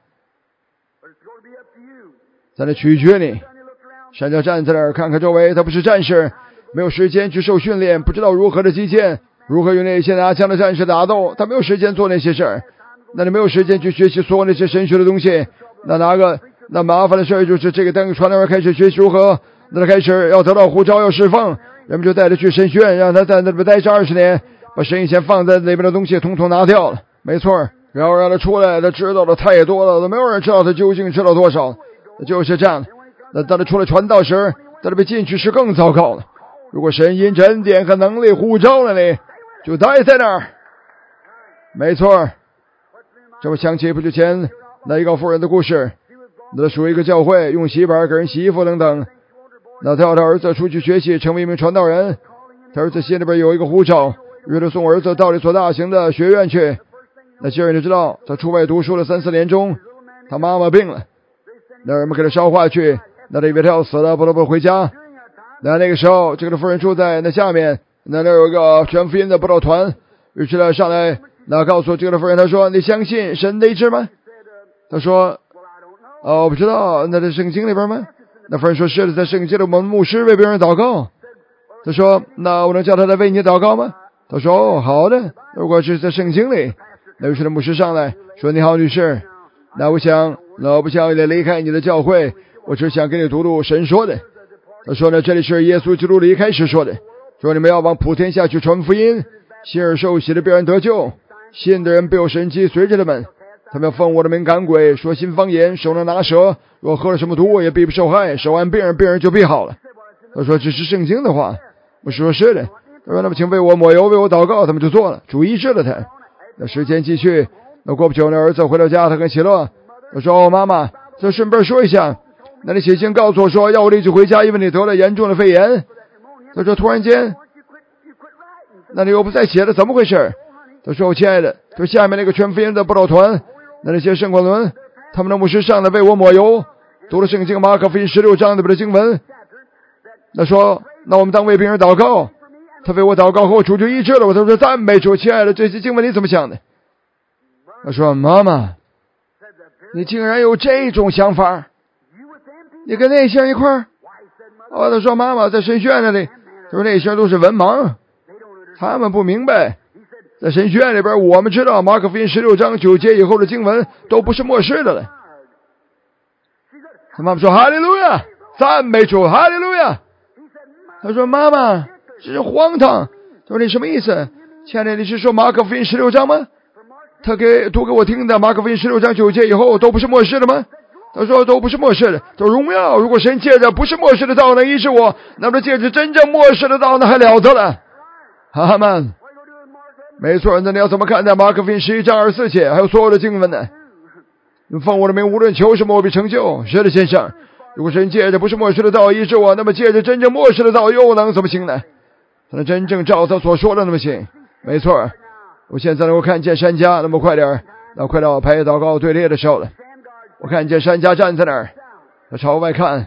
在那取决你。山脚站在那儿，看看周围，他不是战士，没有时间去受训练，不知道如何的击剑，如何与那些拿枪的战士打斗，他没有时间做那些事儿。那你没有时间去学习所有那些神学的东西，那麻烦的事就是这个当传道人开始学习如何，那他开始要得到呼召，要释放，人们就带他去神学院，让他在那边待上20年，把神以前放在那边的东西统统拿掉了。没错，然后让他出来，他知道的太多了，都没有人知道他究竟知道多少，就是这样。那当他出来传道时，当他被进去是更糟糕了。如果神因恩典和能力呼召了你，就待在那儿。没错，这么想起不久前那一个妇人的故事，那属于一个教会，用洗板给人洗衣服等等。那他要他儿子出去学习，成为一名传道人。他儿子心里边有一个呼召，约他送儿子到一所大型的学院去。那些人就知道，他出外读书了3-4年中，他妈妈病了，那人们给他捎话去，那他以为他要死了，不得不回家。那个时候，这个妇人住在那下面，那有一个全福音的布道团，于是呢上来，那告诉这个妇人，他说：“你相信神的医治吗？”他说：“我不知道，那在圣经里边吗？”那妇人说：“是的，在圣经里，我们牧师为别人祷告。”他说：“那我能叫他来为你祷告吗？”他说：“哦，好的。如果是在圣经里。”那于是那牧师上来说：“你好，女士，那我不想你离开你的教会，我只想给你读读神说的。”他说呢，这里是耶稣基督离开时说的，说你们要往普天下去传福音，信而受洗的必然得救，信的人必有神迹随着他们，他们要奉我的名赶鬼，说新方言，手能拿蛇，若喝了什么毒也必不受害，手按病人，病人就必好了。他说这是圣经的话。牧师说是的。他说那么请为我抹油，为我祷告。他们就做了，主医治了他。那时间继续，那过不久，那儿子回到家，他很喜乐。他说：“哦，妈妈，就顺便说一下，那你写信告诉我说要我立即回家，因为你得了严重的肺炎。”他说：“突然间，那你又不再写了，怎么回事？”他说：“我亲爱的，就下面那个全福音的布道团，那些圣光伦，他们的牧师上来为我抹油，读了圣经马可福音16章里边的经文。那说，那我们当为病人祷告。他为我祷告后，主就医治了我。他说：赞美主，亲爱的，这些经文你怎么想的？”他说：“妈妈，你竟然有这种想法，你跟那些人一块儿？”他说：“妈妈，在神学院那里，他说那些人都是文盲，他们不明白，在神学院里边，我们知道马可福音16章9节以后的经文都不是默示的了。”他妈妈说：“哈利路亚，赞美主，哈利路亚。”他说：“妈妈，这是荒唐。”他说：“你什么意思？亲爱的，你是说马可福音16章吗？他读给我听的马可福音16章9节以后都不是默示的吗？”他说：“都不是默示的。”他说：“荣耀，如果神借着不是默示的道能医治我，那么借着真正默示的道那还了得了。”阿们。没错，那你要怎么看待马可福音11章24节，还有所有的经文呢？奉我的名，无论求什么，我必成就。是的，先生。如果神借着不是默示的道医治我，那么借着真正默示的道又能怎么行呢？他能真正照他所说的那么行。没错，我现在能够看见山家，那么快点，那快到排祷告队列的时候了。我看见山家站在那儿，他朝外看。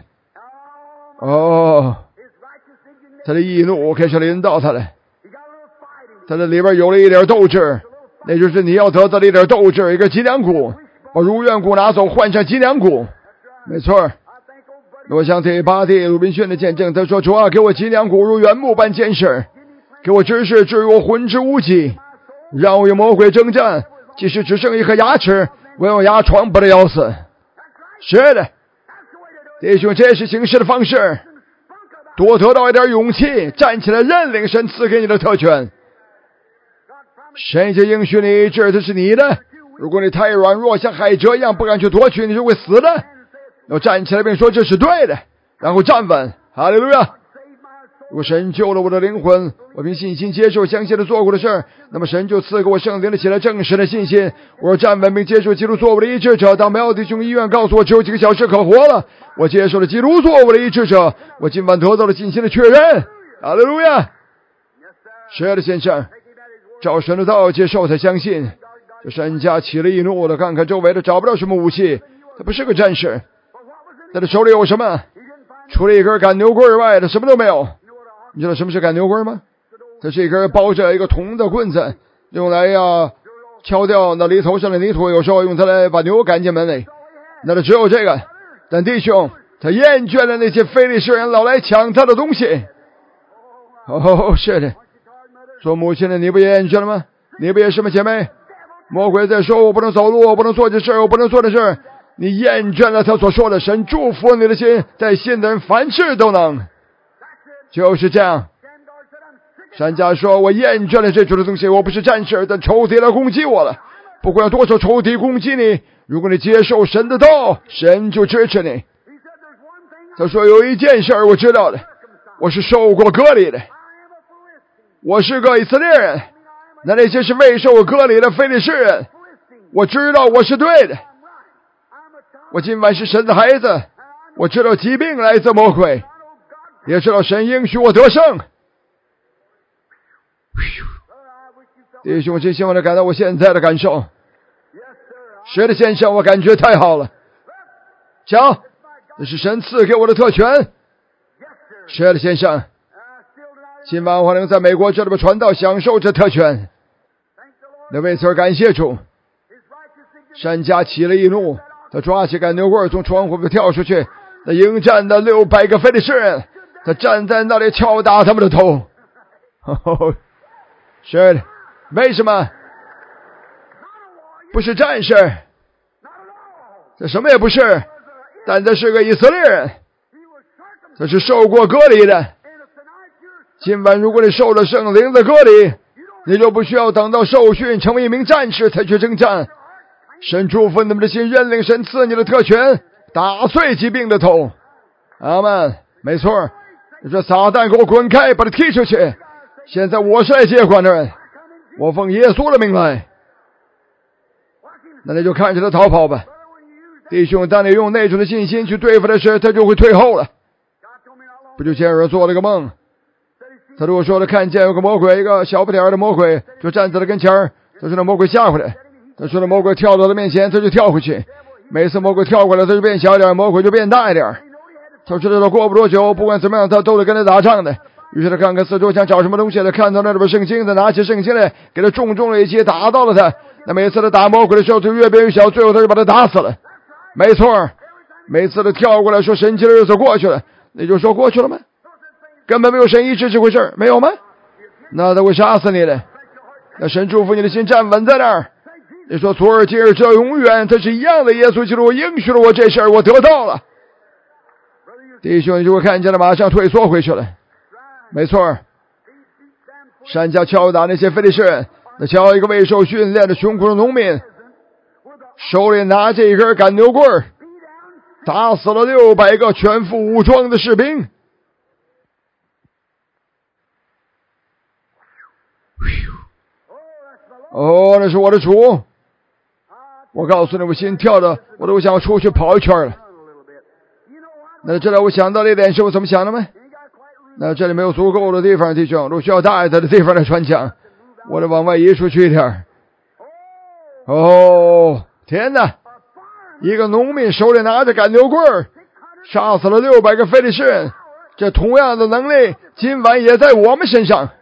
他的义怒开始临到他了。他的里边有了一点斗志，那就是你要得到的一点斗志，一个脊梁骨，把如愿骨拿走，换上脊梁骨。没错。我想听巴蒂鲁宾逊的见证，他说：“主啊，给我脊梁骨如原木般坚实，给我知识至于我魂之无极，让我与魔鬼征战，即使只剩一颗牙齿，我用牙床把它咬死。”是的，弟兄，这是行事的方式。多得到一点勇气，站起来认领神赐给你的特权。神已经应许你，这是你的， 如果你太软弱，像海蜇一样不敢去夺取，你就会死的。要站起来并说这是对的，然后站稳。哈利路亚！如果神救了我的灵魂，我凭信心接受相信的做过的事儿，那么神就赐给我圣灵的起来证实的信心。我要站稳并接受基督做我的医治者。当苗弟兄医院告诉我只有几个小时可活了，我接受了基督做我的医治者，我今晚得到了信心的确认。哈利路亚！是的，先生，照神的道接受才相信。这山家起了一怒的，看看周围的，找不到什么武器，他不是个战士。他的手里有什么？除了一根赶牛棍以外，他什么都没有。你知道什么是赶牛棍吗？这是一根包着一个铜的棍子，用来敲掉那犁头上的泥土，有时候用它来把牛赶进门里。那他只有这个。但弟兄，他厌倦了那些非利士人老来抢他的东西。哦，是的。做母亲的你不也厌倦了吗？你不也是吗，姐妹？魔鬼在说我不能走路，我不能做这事，我不能做这事。你厌倦了他所说的，神祝福你的心，在信的人凡事都能。就是这样。山家说，我厌倦了这种的东西，我不是战士，但仇敌来攻击我了。不管有多少仇敌攻击你，如果你接受神的道，神就支持你。他说有一件事我知道的，我是受过割礼的，我是个以色列人，那些是未受割礼的非利士人，我知道我是对的。我今晚是神的孩子，我知道疾病来自魔鬼，也知道神应许我得胜。弟兄，真希望的感到我现在的感受。是的，先生，我感觉太好了。瞧，这是神赐给我的特权。是的，先生，今晚我还能在美国这里边传道，享受这特权。那为此而感谢主。山家起了一怒，他抓起赶牛棍从窗户跳出去，那迎战的600个非利士人，他站在那里敲打他们的头。是的，为什么？不是战士，这什么也不是，但这是个以色列人，这是受过割礼的。今晚如果你受了圣灵的割礼，你就不需要等到受训成为一名战士才去征战。神祝福你们的心，认领神赐你的特权，打碎疾病的头。阿们。没错，你说撒旦给我滚开，把他踢出去。现在我是来接管的人，我奉耶稣的名来。那你就看着他逃跑吧。弟兄，当你用那种的信心去对付他时，他就会退后了。不就前有人做了个梦，他如果说他看见有个魔鬼，一个小不点儿的魔鬼就站在他跟前儿，他说那魔鬼吓回来，他说那魔鬼跳到他面前，他就跳回去。每次魔鬼跳过来，他就变小一点，魔鬼就变大一点。他知道过不多久，不管怎么样，他都得跟他打仗的。于是他看看四周，想找什么东西，他看到那里边圣经，他拿起圣经来，给他重重的一击，打到了他。那每次他打魔鬼的时候，就越变越小，最后他就把他打死了。没错，每次他跳过来说神奇的日子过去了，你就说过去了吗？根本没有神医治这回事，没有吗？那他会杀死你的。那神祝福你的心站稳在那儿。你说昨日今日直到永远，他是一样的。耶稣基督应许了我这事儿，我得到了。弟兄，你就会看见了，马上退缩回去了。没错，山家敲打那些非利士人，那敲一个未受训练的穷苦的农民，手里拿着一根赶牛棍，打死了600个全副武装的士兵。哦，那是我的主！我告诉你，我心跳的，我都想出去跑一圈了。那这让我想到了一点，是我怎么想的吗？那这里没有足够的地方，弟兄，如果需要大一点的地方来穿墙，我得往外移出去一点。哦，天哪！一个农民手里拿着赶牛棍，杀死了600个非利士人。这同样的能力，今晚也在我们身上。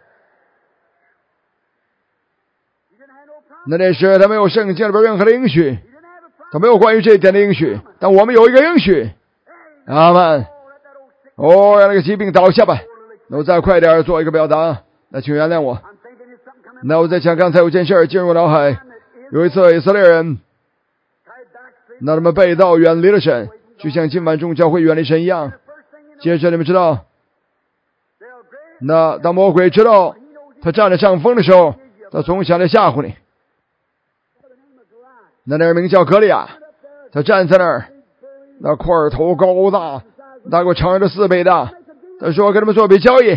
那时他没有圣经里边任何的应许，他没有关于这一点的应许，但我们有一个应许。阿们。哦，让那个疾病倒下吧。那我再快点做一个表达，那请原谅我。那我在想，刚才有件事进入我脑海。有一次以色列人，那他们背道远离了神，就像今晚众教会远离神一样。接着你们知道，那当魔鬼知道他占了上风的时候，他总想来吓唬你。 那人名叫格利亚，他站在那儿，那块头高大，大概长着4倍大。他说跟他们做笔交易。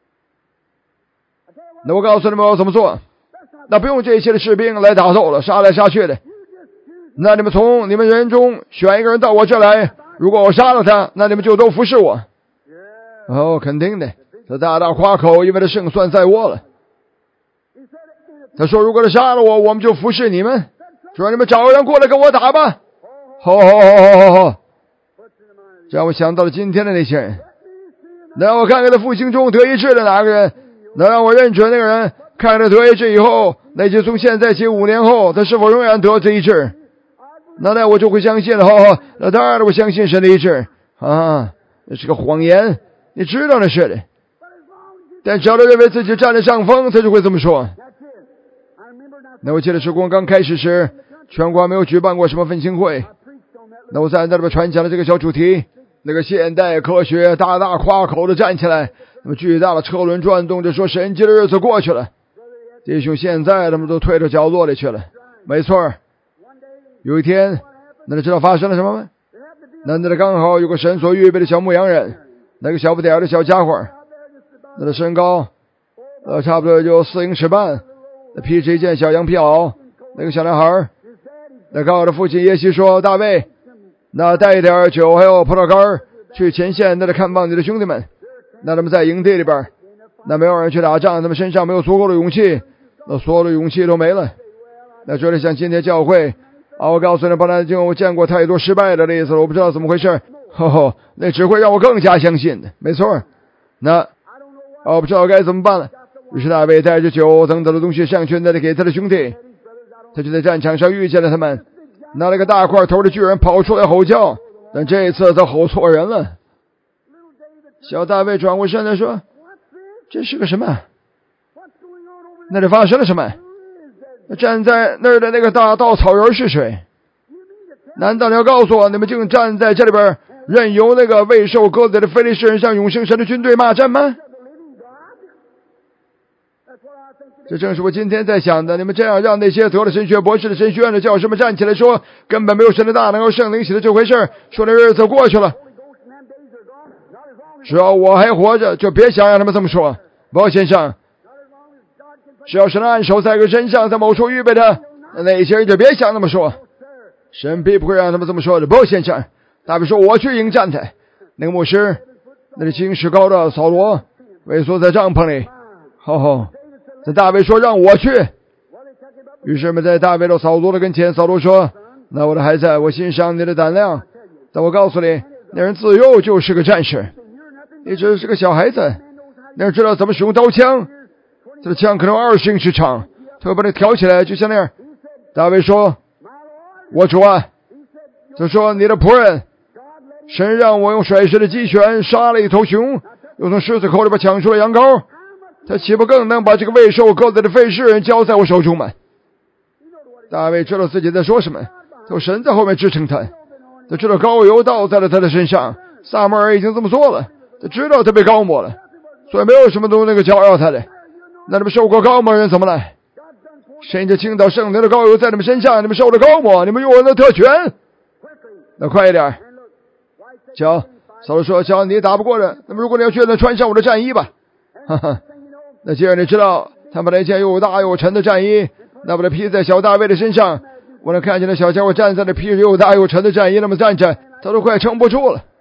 那我告诉你们要怎么做，那不用这些的士兵来打斗了，杀来杀去的。那你们从你们人中选一个人到我这来，如果我杀了他，那你们就都服侍我。哦，肯定的，他大大夸口，因为他胜算在握了。他说如果他杀了我，我们就服侍你们，说你们找人过来跟我打吧。好，这让我想到了今天的那些人。那让我看看他复兴中得医治的哪个人，能让我认准那个人，看看他得医治以后，那就从现在起5年后他是否永远得这医治，那我就会相信了。那当然了，我相信神的医治啊，那是个谎言，你知道那是的，但只要他认为自己占了上风，他就会这么说。那我记得时光刚开始时，全国没有举办过什么奋兴会，那我在那边传讲了这个小主题，那个现代科学大大夸口的站起来，那么巨大的车轮转动着说神迹的日子过去了，弟兄现在他们都退到角落里去了。没错，有一天，那你知道发生了什么吗？那刚好有个神所预备的小牧羊人，那个小不点儿的小家伙，那的身高差不多就4英尺半，那披着一件小羊皮袄，那个小男孩，那告诉他父亲耶西说，大卫，那带一点酒还有葡萄干去前线，那里看望你的兄弟们。那他们在营地里边，那没有人去打仗，他们身上没有足够的勇气，那所有的勇气都没了。那觉得像今天教会我告诉你，本来就我见过太多失败的例子了，我不知道怎么回事，那只会让我更加相信的。没错，那我不知道该怎么办了。于是大卫带着酒等等的东西上去，那里给他的兄弟。他就在战场上遇见了他们，拿了个大块头的巨人跑出来吼叫，但这一次他吼错人了。小大卫转过身来说，这是个什么？那里发生了什么？站在那儿的那个大稻草人是谁？难道你要告诉我，你们竟站在这里边任由那个未受割礼的非利士人向永生神的军队骂战吗？这正是我今天在想的，你们这样让那些得了神学博士的神学院的教师们站起来说根本没有神的大能和圣灵写的这回事，说那日子过去了，只要我还活着就别想让他们这么说。包先生，只要神的按手在个身上，在某处预备的，那些人就别想那么说，神必不会让他们这么说的。包先生，大卫说我去迎战他。那个牧师，那个金石高的扫罗萎缩在帐篷里，这大卫说让我去。于是们在大卫的扫罗的跟前，扫罗说，那我的孩子，我欣赏你的胆量，但我告诉你，那人自幼就是个战士，你只是个小孩子，那人知道怎么使用刀枪，这个枪可能20英尺长，他会把你挑起来，就像那样。大卫说，我主啊，就说你的仆人神让我用甩石的鸡拳杀了一头熊，又从狮子口里边抢出了羊羔，他岂不更能把这个未受割礼的非利士人交在我手中吗？大卫知道自己在说什么，有神在后面支撑他，他知道膏油倒在了他的身上，撒母耳已经这么做了，他知道他被膏抹了，所以没有什么都能够搅扰他的。那你们受过膏抹人怎么了？神就倾倒圣灵的膏油在你们身上，你们受了膏抹，你们拥有了特权。那快一点，瞧，扫罗说，瞧，你打不过人，那么如果你要去，那穿上我的战衣吧。那既然你知道他把那件又大又沉的战衣，那把它披在小大卫的身上，我能看见那小家伙站在那披着又大又沉的战衣那么站着，他都快撑不住了。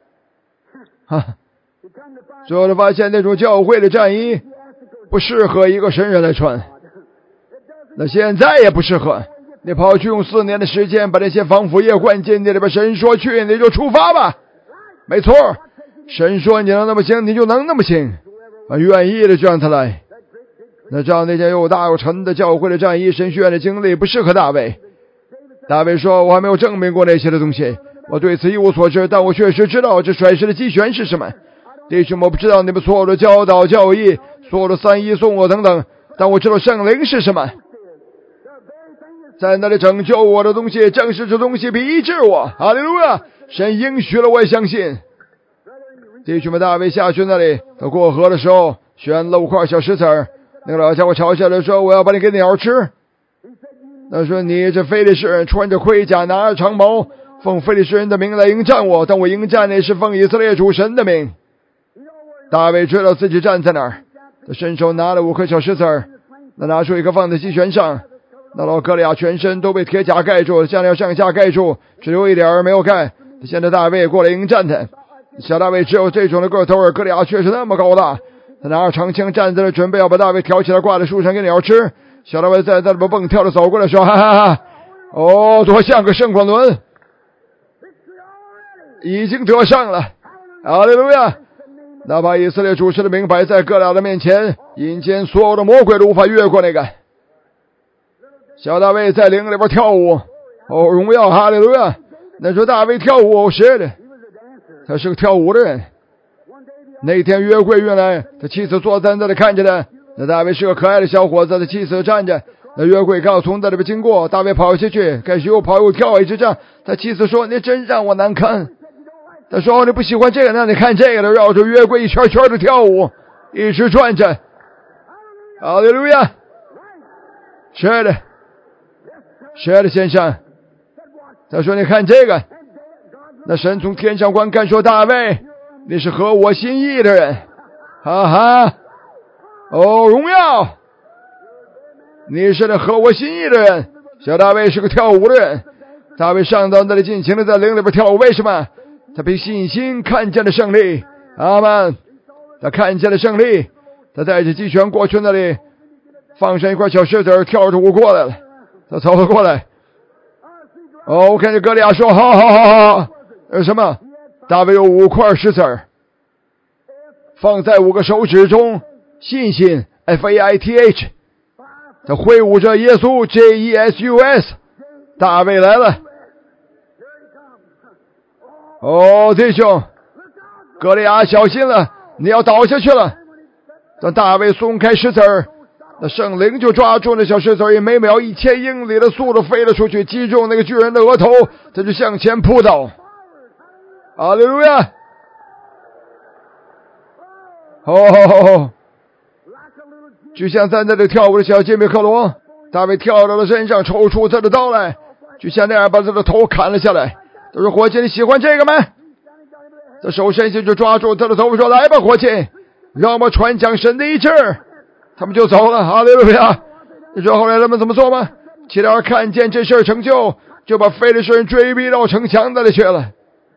最后他发现那种教会的战衣不适合一个神人来穿，那现在也不适合。你跑去用4年的时间把那些防腐液灌进你里边，神说去你就出发吧。没错，神说你能那么行你就能那么行，愿意的就让他来。那这样那件又大又沉的教会的战衣，神学院的经历不适合大卫。大卫说，我还没有证明过那些的东西，我对此一无所知，但我确实知道这甩石的鸡拳是什么。弟兄，我不知道你们所有的教导教义，所有的三一颂我等等，但我知道圣灵是什么，在那里拯救我的东西，正是这东西比医治我。哈利路亚！神应许了，我也相信。弟兄们，大卫下去那里，他过河的时候选了5块小石子儿，那个老家伙嘲笑着说，我要把你给鸟吃。 那说你这非利士人穿着盔甲，拿着长矛，奉非利士人的名来迎战我，但我迎战你是奉以色列主神的名。大卫知道自己站在哪儿，他伸手拿了5颗小石子儿，那拿出一个放在鸡圈上。那老哥利亚全身都被铁甲盖住，项链上下盖住，只有一点儿没有盖。现在大卫过来迎战他，小大卫只有这种的个头，哥利亚却是那么高大。他拿着长枪站在那，准备要把大卫挑起来挂在树上给鸟吃。小大卫在那边蹦跳着走过来说：“哈哈哈！哦，多像个圣光轮，已经得胜了，哈利路亚！那把以色列主神的名摆在哥利亚的面前，阴间所有的魔鬼都无法越过那个。小大卫在灵里边跳舞，哦，荣耀，哈利路亚！那说大卫跳舞，是的，他是个跳舞的人。那天约柜运来，他妻子坐在那里看着他。那大卫是个可爱的小伙子，他妻子站着。那约柜刚从那里边经过，大卫跑下去，开始又跑又跳，一直这样。他妻子说：“你真让我难堪。”他说：“你不喜欢这个，那你看这个的，绕着约柜一圈圈的跳舞，一直转着。”哈利路亚！是的，是的，先生。他说：“你看这个。”那神从天上观看说：“大卫，你是合我心意的人，哈哈！哦，荣耀！你是那合我心意的人。”小大卫是个跳舞的人，大卫上到那里尽情的在灵里边跳舞。为什么？他凭信心看见了胜利。阿们！他看见了胜利。他带着鸡拳过去那里，放上一块小石子，跳着舞过来了。他走了过来。哦，我看见哥利亚说：“好好好好。”什么？大卫有5块石子放在5个手指中，信心 FAITH， 他挥舞着耶稣 JESUS。 大卫来了。哦，弟兄，哥利亚小心了，你要倒下去了。当大卫松开石子儿，那圣灵就抓住那小石子儿，以每秒1000英里的速度飞了出去，击中那个巨人的额头，他就向前扑倒。哈利路亚！哦，就像在那里跳舞的小吉米克罗，大卫跳到了身上，抽出他的刀来，就像那样把他的头砍了下来。他说：“伙计，你喜欢这个吗？”他手伸下去抓住他的头，说：“来吧，伙计，让我们传讲神的医治。”他们就走了。哈利路亚！你知道后来他们怎么做吗？其他人看见这事成就，就把非利士人追逼到城墙那里去了。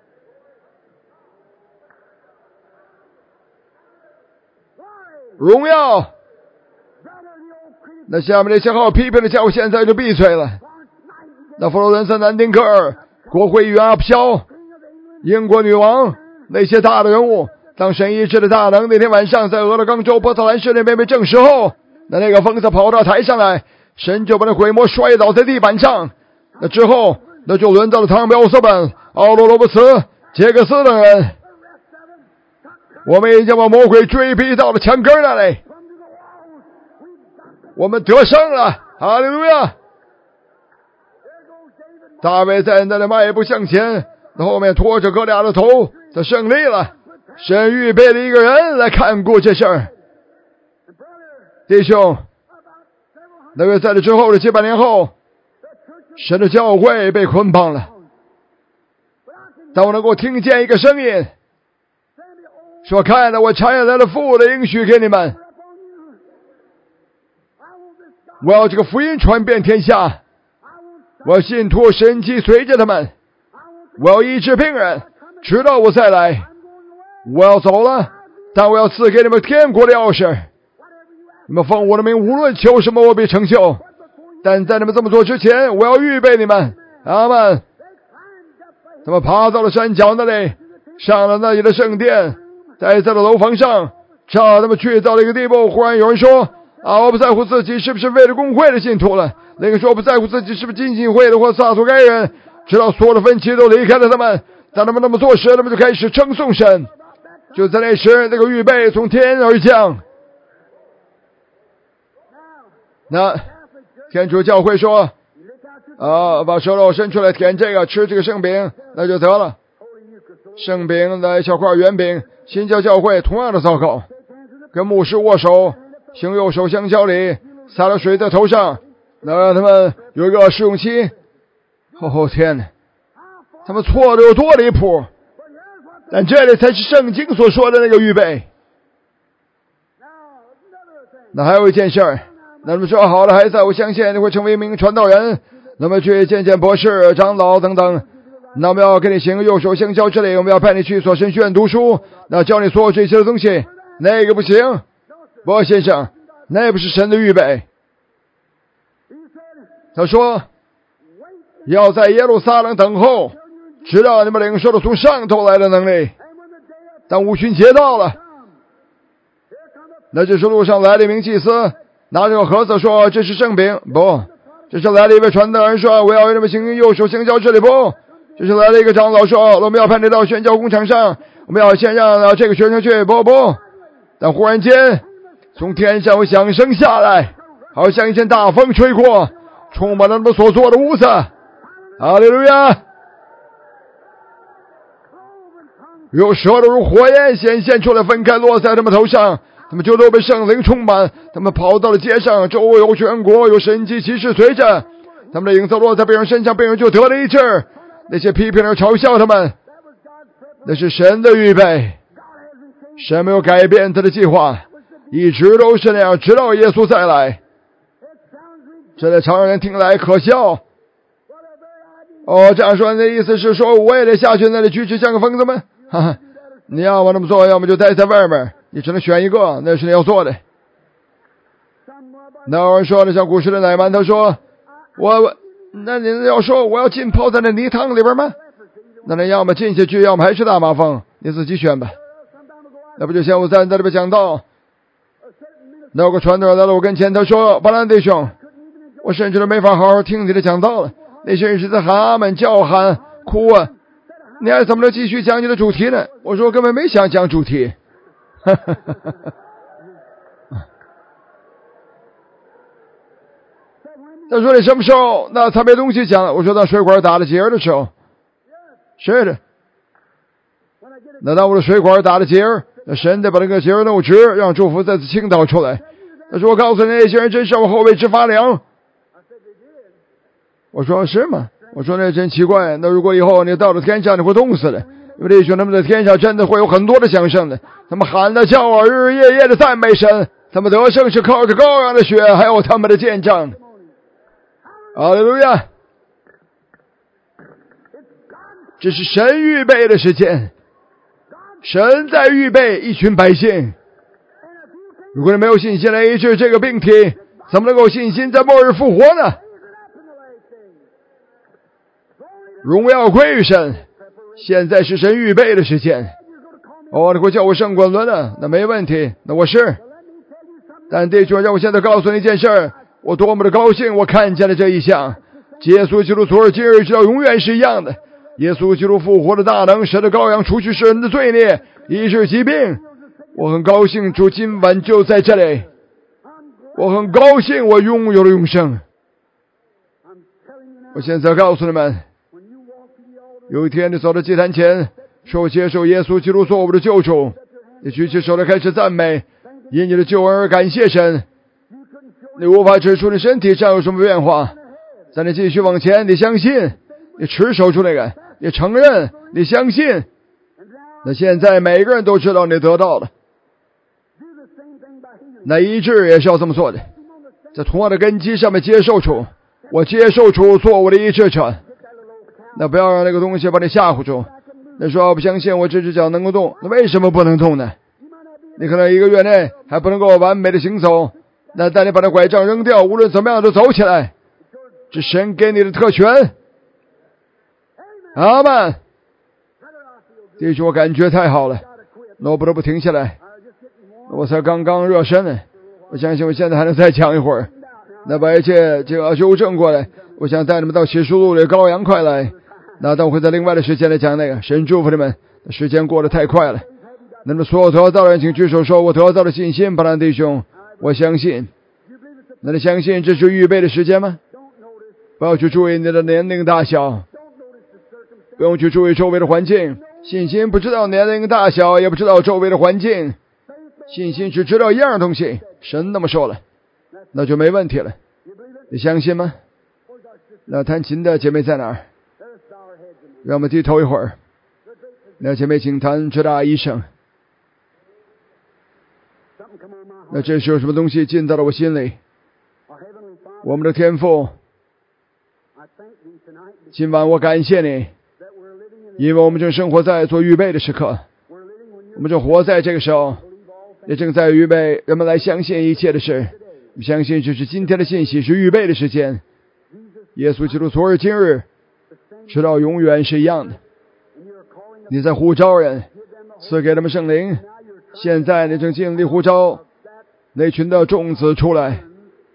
荣耀！那下面那些好批评的家伙现在就闭嘴了。那佛罗伦斯、南丁格尔、国会议员阿普肖、英国女王，那些大的人物，当神医治的大能那天晚上在俄勒冈州波特兰市那边被证实后，那个疯子跑到台上来，神就把那鬼魔摔倒在地板上。那之后，那就轮到了汤彪、斯本、奥罗罗布茨、杰克斯等人。我们已经把魔鬼追逼到了墙根那里，我们得胜了。哈利路亚！大卫在那里迈步向前，后面拖着哥利亚的头，他胜利了。神预备了一个人来看顾这事儿。弟兄，那个在这之后的700年后，神的教会被捆绑了。当我能够听见一个声音说：“看了，我传下来了父的应许给你们，我要这个福音传遍天下，我要信徒神迹随着他们，我要医治病人，直到我再来。我要走了，但我要赐给你们天国的钥匙。你们奉我的名无论求什么，我必成就。但在你们这么做之前，我要预备你们。”阿们。他们爬到了山脚那里，上了那里的圣殿，待在了楼房上，直到他们去到了一个地步，忽然有人说：“我不在乎自己是不是为了公会的信徒了。”那个说不在乎自己是不是浸信会的或撒土该人，直到所有的分歧都离开了他们。当他们那么做时，他们就开始称颂神。就在那时，那个预备从天而降。那天主教会说：“把手头伸出来舔这个，吃这个圣饼，那就得了。”圣饼的小块圆饼。新教会同样的糟糕，跟牧师握手，行右手相交礼，洒了水在头上， 那让他们有一个试用期。哦天哪，他们错的有多离谱！但这里才是圣经所说的那个预备。那还有一件事儿，那么说好了，孩子，我相信你会成为一名传道人，那么去见见博士、长老等等。那我们要给你行右手相交之礼，我们要派你去所神学院读书，那教你所有这些的东西，那个不行，不，先生，那不是神的预备。他说要在耶路撒冷等候，直到你们领受了从上头来的能力。当五旬节到了，那就是路上来了一名祭司，拿着个盒子说这是圣饼，不，这是来了一位传道人说我要为你们行右手相交之礼，不，这是来了一个长老说我们要派你到宣教工场上，我们要先让这个学生去，不。但忽然间从天上有响声下来，好像一阵大风吹过，充满了他们所坐的屋子。哈利路亚！有舌头如火焰显现出来，分开落在他们头上，他们就都被圣灵充满，他们跑到了街上，周围有全国，有神迹奇事随着，他们的影子落在病人身上，病人就得了医治。那些批评人嘲笑他们，那是神的预备，神没有改变他的计划，一直都是那样，直到耶稣再来。这在常人听来可笑。这样说你的意思是说我也得下去那里举止像个疯子吗？哈哈，你要么那么做，要么就待在外面，你只能选一个，那是你要做的。那有人说了，像古时的乃曼，他说那你要说我要浸泡在那泥汤里边吗？那你要么进下去，要么还是大麻风，你自己选吧。那不就像我在那里边讲到，那有个传道人来了我跟前，他说巴兰弟兄，我甚至都没法好好听你的讲道了，那些人是在喊阿们叫喊哭啊，你还怎么能继续讲你的主题呢？我说我根本没想讲主题。他说你什么时候那才没东西讲了？我说当水管打了结的时候。是的，那当我的水管打了结，那神得把那个结弄直，让祝福再次倾倒出来。他说我告诉你，那些人真是我后背直发凉。我说是吗？我说那真奇怪，那如果以后你到了天上，你会冻死的，因为弟兄他们在天上真的会有很多的响声的，他们喊的叫啊，日日夜夜的赞美神，他们得胜是靠着羔羊的血，还有他们的见证。哈利路亚！这是神预备的时间，神在预备一群百姓。如果你没有信心来医治这个病体，怎么能够信心在末日复活呢？荣耀归于神，现在是神预备的时间。你会叫我圣滚轮的，那没问题，那我是。但弟兄，让我现在告诉你一件事，我多么的高兴，我看见了这一项。耶稣基督昨日今日直到永远是一样的。耶稣基督复活的大能，神的羔羊除去世人的罪孽，医治疾病。我很高兴主今晚就在这里，我很高兴我拥有了永生。我现在告诉你们，有一天你走到祭坛前，说我接受耶稣基督做我的救主，你举起手来开始赞美，因你的救恩而感谢神。你无法指出你身体上有什么变化，在你继续往前，你相信，你持守住那个，你承认，你相信。那现在每个人都知道你得到了，那医治也是要这么做的，在同样的根基上面接受主，我接受主做我的医治者。那不要让那个东西把你吓唬住。那说我不相信我这只脚能够动，那为什么不能动呢？你可能1个月内还不能够完美的行走，那带你把那拐杖扔掉，无论怎么样都走起来，这神给你的特权。阿们。弟兄，我感觉太好了，那我不得不停下来，我才刚刚热身呢，我相信我现在还能再讲一会儿，那把一切这个纠正过来。我想带你们到启示录里，羔羊快来。那等我会在另外的时间来讲那个。神祝福你们，时间过得太快了。那么所有得到的人请举手说，我得到了信心，巴兰弟兄，我相信。那你相信这是预备的时间吗？不要去注意你的年龄大小，不用去注意周围的环境。信心不知道年龄大小，也不知道周围的环境，信心只知道一样东西，神那么说了，那就没问题了。 你相信吗？那弹琴的姐妹在哪儿？让我们低头一会儿。那姐妹请弹直达一声。那这是有什么东西进到了我心里？我们的天父，今晚我感谢你，因为我们正生活在做预备的时刻，我们正活在这个时候，也正在预备人们来相信一切的事。相信这是今天的信息，是预备的时间。耶稣基督昨日今日直到永远是一样的。你在呼召人，赐给他们圣灵，现在你正尽力呼召那群的众子出来，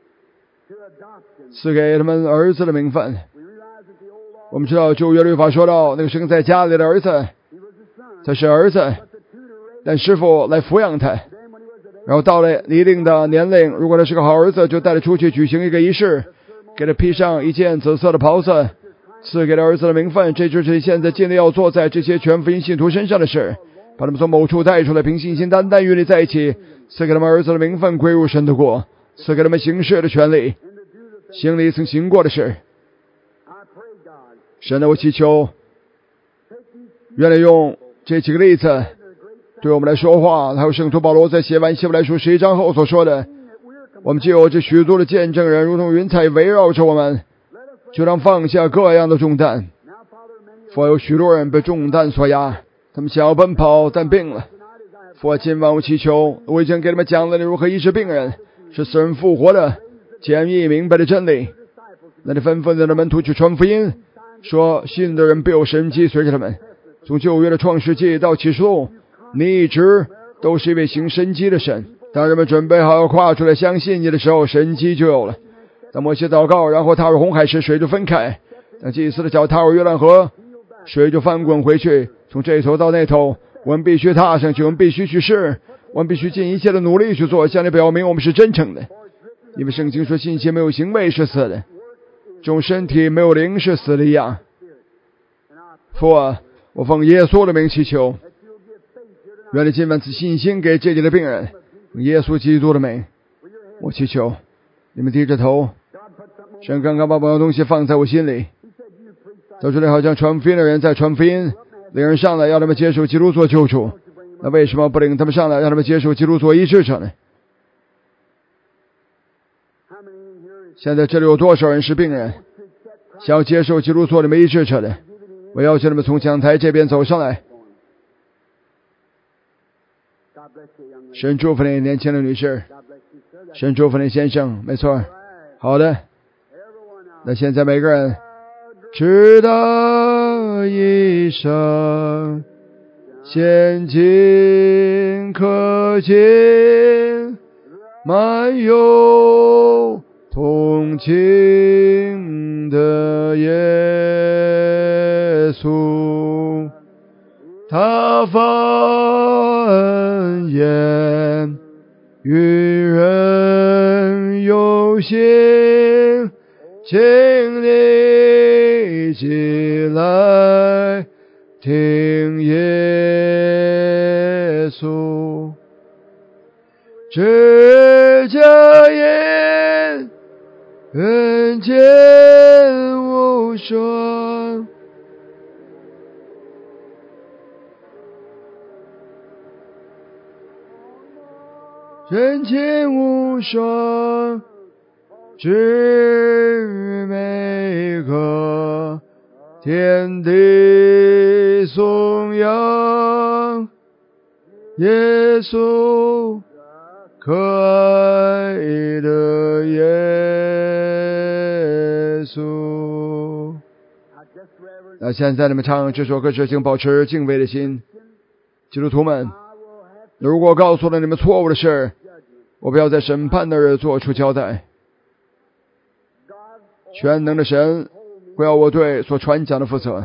赐给他们儿子的名分。我们知道旧约律法说到，那个生在家里的儿子他是儿子，但师傅来抚养他，然后到了一定的年龄，如果他是个好儿子，就带他出去举行一个仪式，给他披上一件紫色的袍子，赐给他儿子的名分。这就是现在尽力要做在这些全福音信徒身上的事，把他们从某处带出来，凭信心单单与你在一起，赐给他们儿子的名分，归入神的国，赐给他们行事的权利，行你曾行过的事。神啊，我祈求愿你用这几个例子对我们来说话，还有圣徒保罗在写完希伯来书11章后所说的，我们就有这许多的见证人，如同云彩围绕着我们，就让放下各样的重担。父，有许多人被重担所压，他们想要奔跑，但病了。父，今晚我祈求，我已经给他们讲了你如何医治病人，是死人复活的简易明白的真理。那你吩咐你的门徒去传福音，说信的人必有神迹随着他们。从旧约的创世纪到启示录，你一直都是一位行神迹的神。当人们准备好要跨出来相信你的时候，神迹就有了。当摩西祷告，然后踏入红海时，水就分开；当祭司的脚踏入约旦河，水就翻滚回去。从这头到那头，我们必须踏上去，我们必须去试，我们必须尽一切的努力去做，向你表明我们是真诚的。因为圣经说，信心没有行为是死的，这种身体没有灵是死的一样。父啊，我奉耶稣的名祈求，愿你今晚赐信心给这里的病人，用耶稣基督的名，我祈求。你们低着头，神刚刚把某样东西放在我心里，到这里好像传福音的人在传福音，领人上来要他们接受基督做救主，那为什么不领他们上来让他们接受基督做医治者呢？现在这里有多少人是病人，想要接受基督做你们医治者的？我要求你们从讲台这边走上来。神祝福你，年轻的女士。神祝福你，先生。没错，好的。那现在每个人直到一生，现今可见，满有同情的耶稣，他发恩言与人有信，请你起来听耶稣，指甲言人间无双，人间无双，至美可天地颂扬，耶稣可爱的耶稣。那现在你们唱这首歌时，请保持敬畏的心。基督徒们，如果告诉了你们错误的事，我不要在审判的日做出交代。全能的神不要我对所传讲的负责，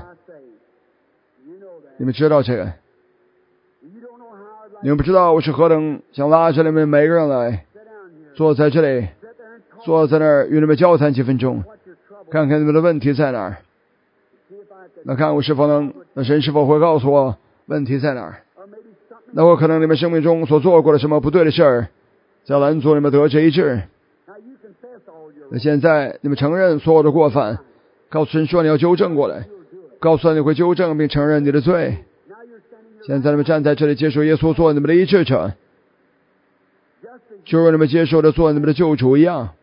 你们知道这个。你们不知道我是何等想拉着你们每个人来坐在这里，坐在那儿与你们交谈几分钟，看看你们的问题在哪儿。那看我是否能，那神是否会告诉我问题在哪儿。那我可能你们生命中所做过的什么不对的事儿，在拦阻你们得这一治。 那现在你们承认所有的过犯，告诉神说你要纠正过来，告诉他你会纠正并承认你的罪。现在你们站在这里接受耶稣做你们的医治者，就如你们接受的做你们的救主一样。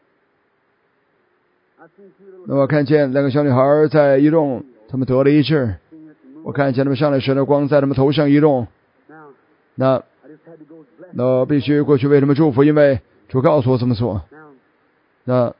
那我看见两个小女孩在移动，她们得了医治。我看见他们上来时的光在他们头上移动。那我必须过去为他们祝福，因为主告诉我怎么做。那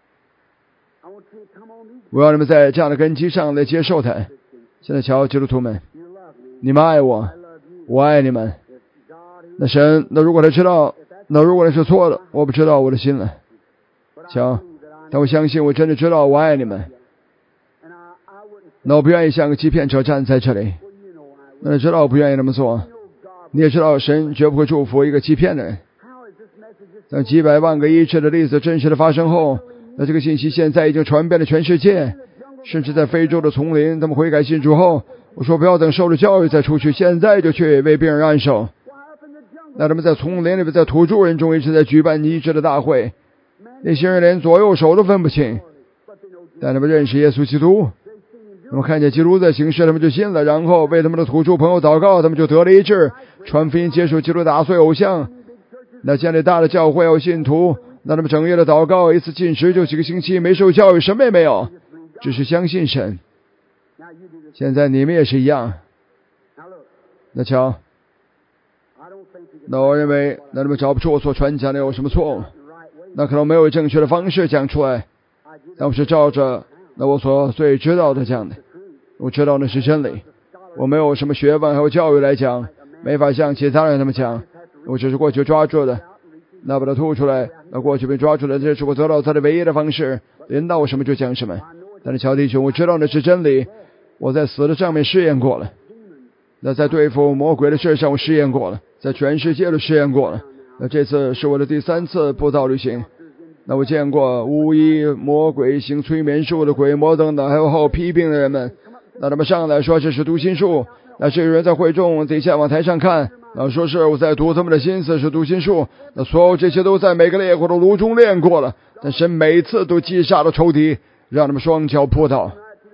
我要你们在这样的根基上来接受他。现在瞧，基督徒们，你们爱我，我爱你们。那神，那如果他知道，那如果他是错的，我不知道我的心了。瞧，但我相信我真的知道我爱你们。那我不愿意像个欺骗者站在这里。那你知道我不愿意这么做，你也知道神绝不会祝福一个欺骗的人。当几百万个医治的例子真实的发生后，那这个信息现在已经传遍了全世界，甚至在非洲的丛林，他们悔改信主后，我说不要等受了教育再出去，现在就去为病人按手。那他们在丛林里边，在土著人中一直在举办医治的大会，那些人连左右手都分不清，但他们认识耶稣基督。他们看见基督在行事，他们就信了，然后为他们的土著朋友祷告，他们就得了医治。传福音，接受基督，打碎偶像。那建立大的教会有信徒，那他们整夜的祷告，一次禁食就几个星期，没受教育，什么也没有，只是相信神。现在你们也是一样。那瞧，那我认为那他们找不出我所传讲的有什么错误，那可能没有正确的方式讲出来，但我是照着那我所最知道的讲的。我知道那是真理，我没有什么学问还有教育来讲，没法像其他人那么讲，我只是过去抓住的，那把它吐出来，那过去被抓住了，这是我得到他的唯一的方式，领导我什么就讲什么。但是乔弟兄，我知道那是真理，我在死的上面试验过了，那在对付魔鬼的事上我试验过了，在全世界都试验过了。那这次是我的第3次布道旅行，那我见过巫医、魔鬼、行催眠术的鬼魔等等，还有好批评的人们。那他们上来说这是读心术，那这个人在会众底下往台上看，那说是我在读他们的心思，是读心术。那所有这些都在每个烈火的炉中练过了，但神每次都击杀了仇敌，让他们双脚扑倒。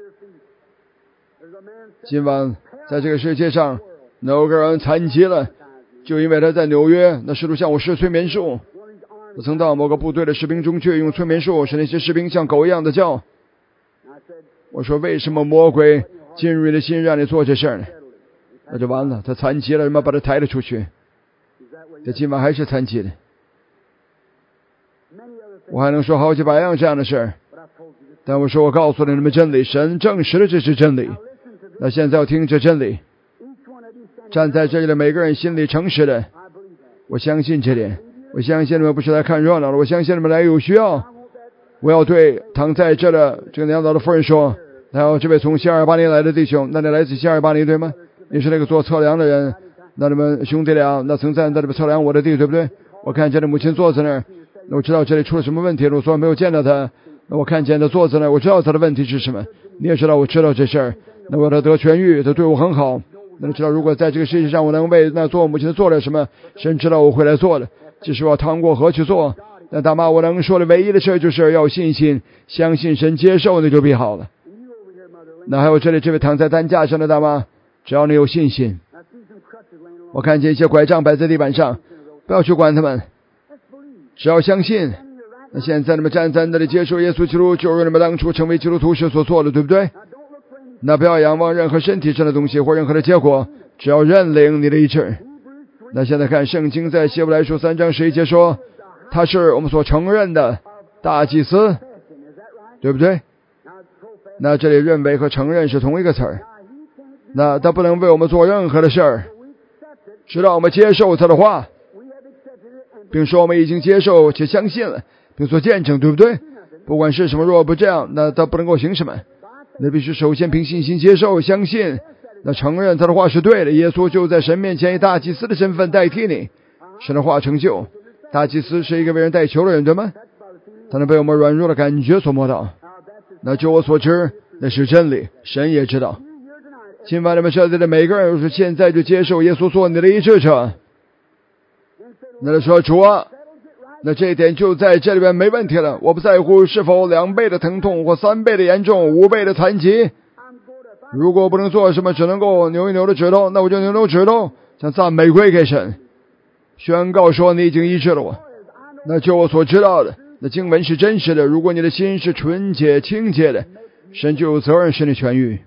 今晚在这个世界上有个人残疾了，就因为他在纽约那试图向我施催眠术。我曾到某个部队的士兵中去用催眠术，使那些士兵像狗一样的叫。我说为什么魔鬼进入你的心让你做这事呢？那就完了，他残疾了，人们把他抬了出去，他今晚还是残疾的。我还能说好几百样这样的事，但我说我告诉了你们真理，神证实了这是真理。那现在要听这真理，站在这里的每个人心里诚实的，我相信这点，我相信你们不是来看热闹的，我相信你们来有需要。我要对躺在这的这个年老的夫人说，还有这位从西尔巴尼来的弟兄，那你来自西尔巴尼对吗？你是那个做测量的人，那你们兄弟俩那曾在那里测量我的地对不对？我看见你母亲坐在那儿，那我知道这里出了什么问题，我说没有见到他，那我看见他坐在那儿，我知道他的问题是什么。你也知道我知道这事儿，那我得痊愈，他对我很好。那你知道如果在这个世界上我能为那做母亲做了什么，神知道我会来做的，即使我趟过河去做。那大妈，我能说的唯一的事就是要信心，相信神，接受那就必好了。那还有这里这位躺在担架上的大妈，只要你有信心。我看见一些拐杖摆在地板上，不要去管他们，只要相信。那现在你们站在那里接受耶稣基督，就如你们当初成为基督徒时所做的，对不对？那不要仰望任何身体上的东西或任何的结果，只要认领你的医治。那现在看圣经在希伯来书3章11节说，他是我们所承认的大祭司，对不对？那这里认为和承认是同一个词儿。那他不能为我们做任何的事儿，直到我们接受他的话，并说我们已经接受且相信了，并做见证，对不对？不管是什么，若不这样，那他不能够行什么。那必须首先凭信心接受相信，那承认他的话是对的。耶稣就在神面前以大祭司的身份代替你，神的话成就。大祭司是一个为人代求的人，对吗？他能被我们软弱的感觉所摸到。那就我所知，那是真理，神也知道。今晚你们这里的每个人，是现在就接受耶稣做你的医治者。那他说，主啊， 那这一点就在这里边没问题了。我不在乎是否2倍的疼痛或3倍的严重、5倍的残疾。如果不能做什么，只能够扭一扭的指头，那我就扭扭指头，向赞美归给神，宣告说你已经医治了我。那就我所知道的，那经文是真实的。如果你的心是纯洁清洁的，神就有责任使你痊愈。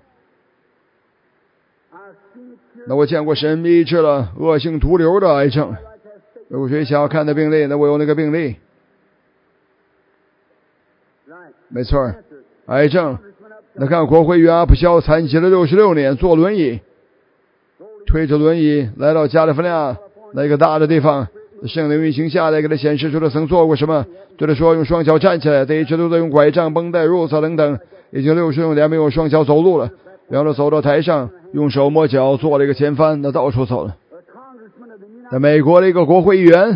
那我见过神医治了恶性毒瘤的癌症。如果谁想要看的病例，那我有那个病例。没错，癌症。那看国会议员阿普肖残疾了66年，坐轮椅，推着轮椅来到加利福尼亚那个大的地方，圣灵运行下来给他显示出了曾做过什么，对他说用双脚站起来，他一直都在用拐杖、绷带、褥子等等，已经66年没有双脚走路了，然后他走到台上，用手摸脚做了一个前翻，那到处走了。在美国的一个国会议员，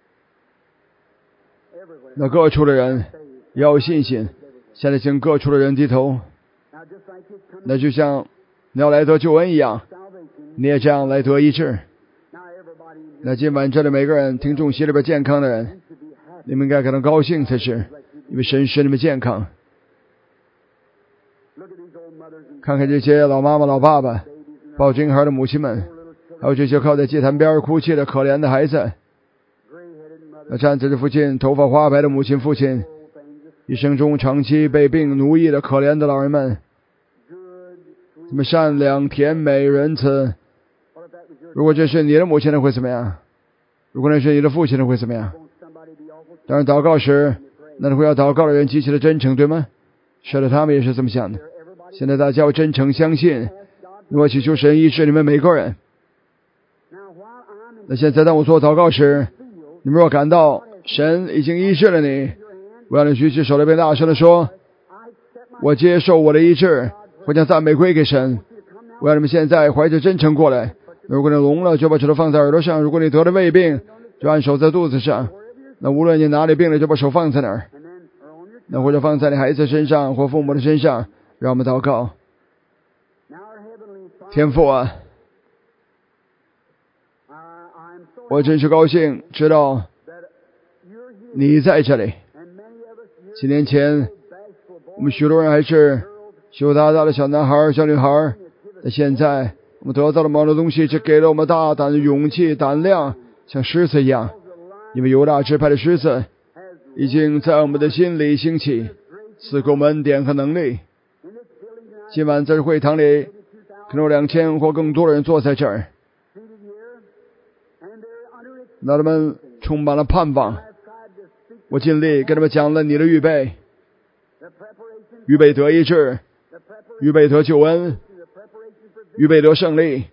那各处的人要有信心，现在请各处的人低头。那就像你要来得救恩一样，你也这样来得医治。那今晚这里每个人听众席里边健康的人，你们应该感到高兴才是，因为神使你们健康。看看这些老妈妈老爸爸抱着婴孩的母亲们，还有这些靠在祭坛边哭泣的可怜的孩子，那站着的父亲头发花白的母亲父亲，一生中长期被病奴役的可怜的老人们，这么善良甜美仁慈。如果这是你的母亲的会怎么样？如果那是你的父亲的会怎么样？当然祷告时，那你会要祷告的人极其的真诚，对吗？是的，他们也是这么想的。现在大家要真诚相信，我祈求神医治你们每个人。那现在当我做祷告时，你们若感到神已经医治了你，我让你举起手来，并大声的说，我接受我的医治，我将赞美归给神。我让你们现在怀着真诚过来。如果你聋了，就把指头放在耳朵上；如果你得了胃病，就按手在肚子上。那无论你哪里病了，就把手放在哪儿，那或者放在你孩子身上或父母的身上。让我们祷告。天父啊，我真是高兴知道你在这里。几年前我们许多人还是羞答答的小男孩小女孩，但现在我们得到了某种东西，这给了我们大胆的勇气胆量，像狮子一样。因为犹大支派的狮子已经在我们的心里兴起，赐给我们恩典和能力。今晚在会堂里可能有2000或更多的人坐在这儿，那他们充满了盼望。我尽力跟他们讲了你的预备，预备得医治，预备得救恩，预备得胜利。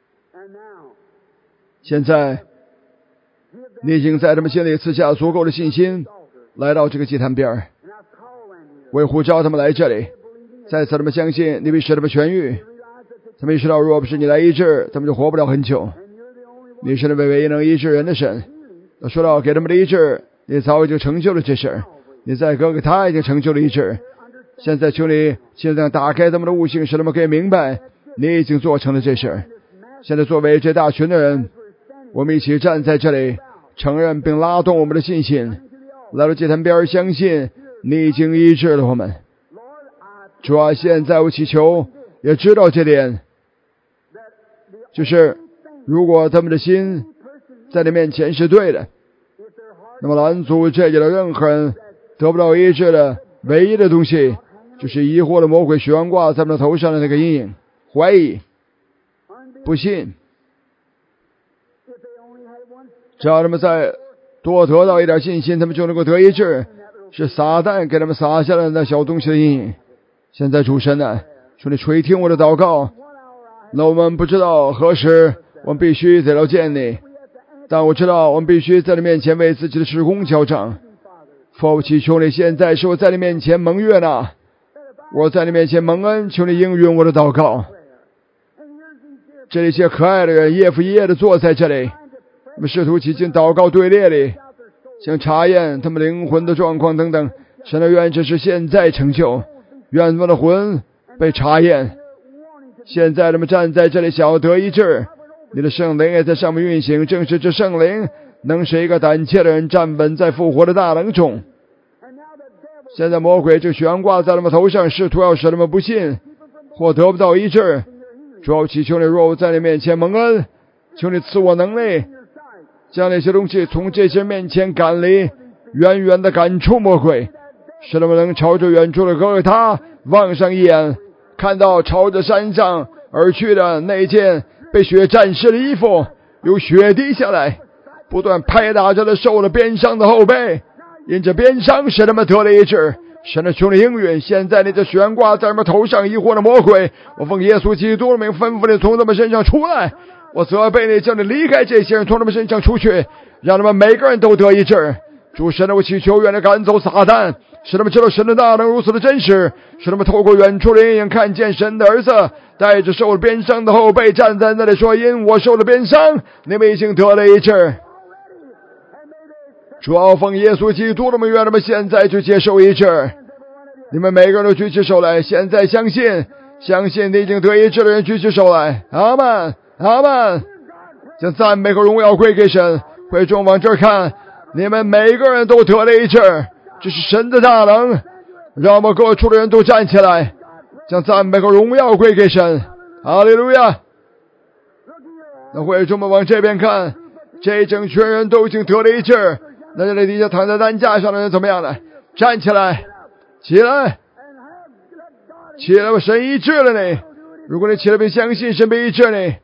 现在你已经在他们心里赐下足够的信心，来到这个祭坛边，我也呼召他们来这里，再次他们相信你必使他们痊愈。他们意识到，若不是你来医治，他们就活不了很久。你是那位唯一能医治人的神。说到给他们的医治，你早已经成就了这事儿。你再给他已经成就了医治。现在求你现在打开他们的悟性，使他们可以明白你已经做成了这事儿。现在作为这大群的人，我们一起站在这里，承认并拉动我们的信心，来到祭坛边，相信你已经医治了我们。主啊，现在我祈求也知道这点，就是如果他们的心在你面前是对的，那么拦阻这里的任何人得不到医治的唯一的东西，就是疑惑的魔鬼悬挂在他们的头上的那个阴影，怀疑、不信。只要他们再多得到一点信心，他们就能够得医治。是撒旦给他们撒下了那小东西的阴影。现在主神啊，求你垂听我的祷告。那我们不知道何时我们必须得到见你，但我知道我们必须在你面前为自己的事工交账。父，祈求你现在是我在你面前蒙悦呢，我在你面前蒙恩，求你应允我的祷告。这些可爱的人夜复一夜的坐在这里，我们试图挤进祷告队列里，想查验他们灵魂的状况等等。神的愿这是现在成就，愿他们的魂被查验。现在他们站在这里想要得医治，你的圣灵也在上面运行，正是这圣灵能使一个胆怯的人站稳在复活的大能中。现在魔鬼就悬挂在他们头上，试图要使他们不信或得不到医治。主要祈求你，若我在你面前蒙恩，求你赐我能力，将那些东西从这些面前赶离，远远地赶出魔鬼，使他们能朝着远处的哥哥他望上一眼，看到朝着山上而去的那件被血沾湿的衣服，有血滴下来，不断拍打着他受了鞭伤的后背，因着鞭伤使他们得了医治。神的求你应允，现在你这悬挂在他们头上疑惑的魔鬼，我奉耶稣基督的名吩咐你从他们身上出来，我责备你，叫你离开这些人，从他们身上出去，让他们每个人都得医治。主神的，我祈求愿你赶走撒旦，使他们知道神的大能如此的真实，使他们透过远处的阴影看见神的儿子带着受了鞭伤的后背站在那里说，因我受了鞭伤，你们已经得了医治。主要奉耶稣基督的名，愿他们现在就接受医治。你们每个人都举起手来，现在相信你已经得医治的人举起手来。阿们，阿们。将赞美和荣耀归给神。会众往这儿看，你们每个人都得了医治，这是神的大能。让我们各处的人都站起来，将赞美和荣耀归给神。哈利路亚。那会众们往这边看，这一整群人都已经得了医治。那这里底下躺在担架上的人怎么样呢？站起来，起来，起来吧！神医治了你。如果你起来并相信神被医治你，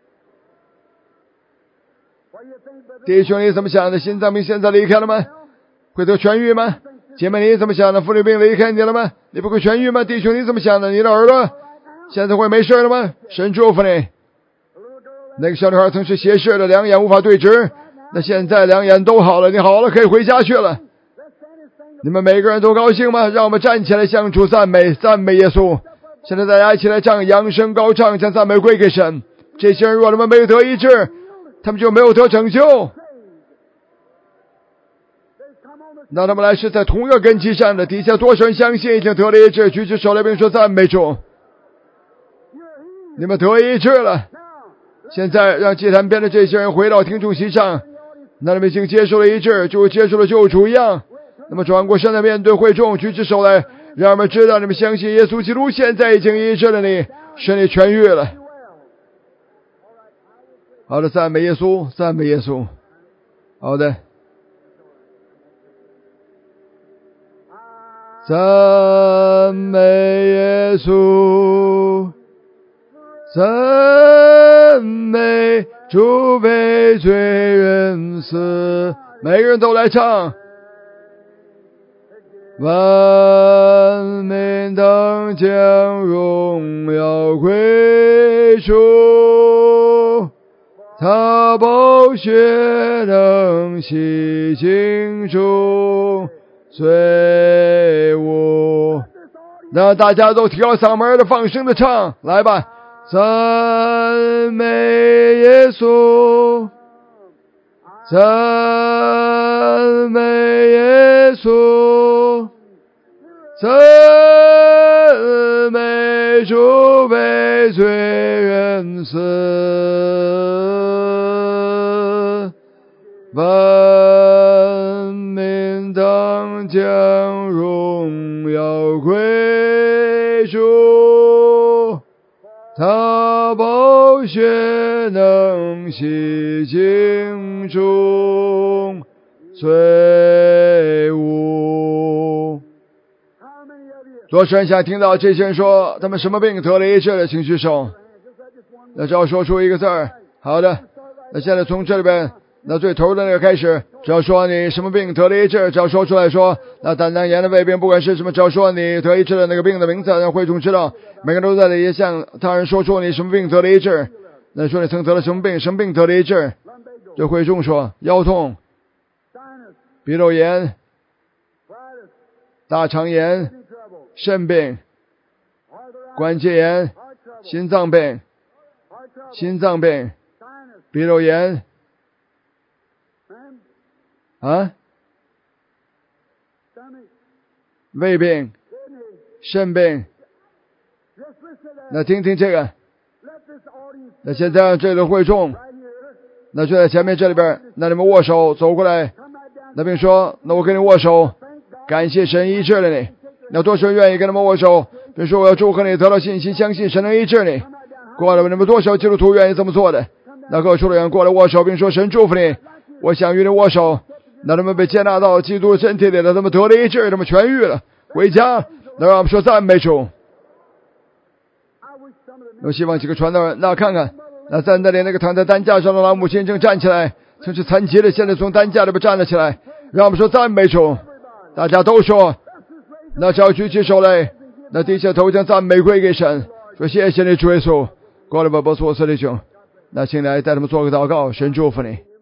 弟兄你怎么想的？心脏病现在离开了吗？会得痊愈吗？姐妹你怎么想的？妇女病离开你了吗？你不会痊愈吗？弟兄你怎么想的？你的耳朵现在会没事了吗？神祝福你。那个小女孩曾是斜视的，两眼无法对直，那现在两眼都好了，你好了，可以回家去了。你们每个人都高兴吗？让我们站起来向主赞美，赞美耶稣。现在大家一起来唱扬声高唱，将赞美归给神。这些人若他们没有得医治，他们就没有得拯救。那他们来是在同一个根基上的，底下多少人相信已经得了医治，举起手来并说赞美主。你们得医治了。现在让祭坛边的这些人回到听众席上，那他们已经接受了医治，就接受了救主一样。那么转过身来面对会众，举起手来，让我们知道你们相信耶稣基督现在已经医治了你，使你痊愈了。好的，赞美耶稣，赞美耶稣。好的，赞美耶稣，赞美主为罪人死。每个人都来唱。万民当将荣耀归主，他宝血能洗净主罪恶。那大家都提高嗓门的放声的唱，来吧！赞美耶稣，赞美耶稣，赞美主为罪人死。万民当将荣耀归主，他宝血能洗净众罪恶。多少人想听到这些人说他们什么病得了医治的，请举手。那只要说出一个字儿。好的，那现在从这里边那最头的那个开始，只要说你什么病得了医治，只要说出来说，那胆囊炎的胃病不管是什么，只要说你得医治的那个病的名字，让会众知道，每个人都在里向他人说出你什么病得了医治。那说你曾得了什么病，什么病得了医治，这会众说腰痛、鼻窦炎、大肠炎、肾病、关节炎、心脏病、鼻窦炎啊，胃病、肾病。那听听这个。那现在这里的会众， 那就在前面这里边，那你们握手走过来，那并说，那我跟你握手，感谢神医治了你。那多少人愿意跟他们握手，并说我要祝贺你得到信心，相信神能医治你。过来，你们多少基督徒愿意这么做的？那各处的人过来握手，并说神祝福你，我想与你握手。那他们被接纳到基督身体里了，他们得了医治，他们痊愈了，回家。那让我们说赞美主。我希望几个传道人，那看看，那在那里那个躺在担架上的老母亲正站起来，曾是残疾的，现在从担架里边站了起来。让我们说赞美主。大家都说，那只要举起手来，那低下头将赞美归给神，说谢谢你主耶稣。过来吧，波斯弟兄，那请来带他们做个祷告，神祝福你。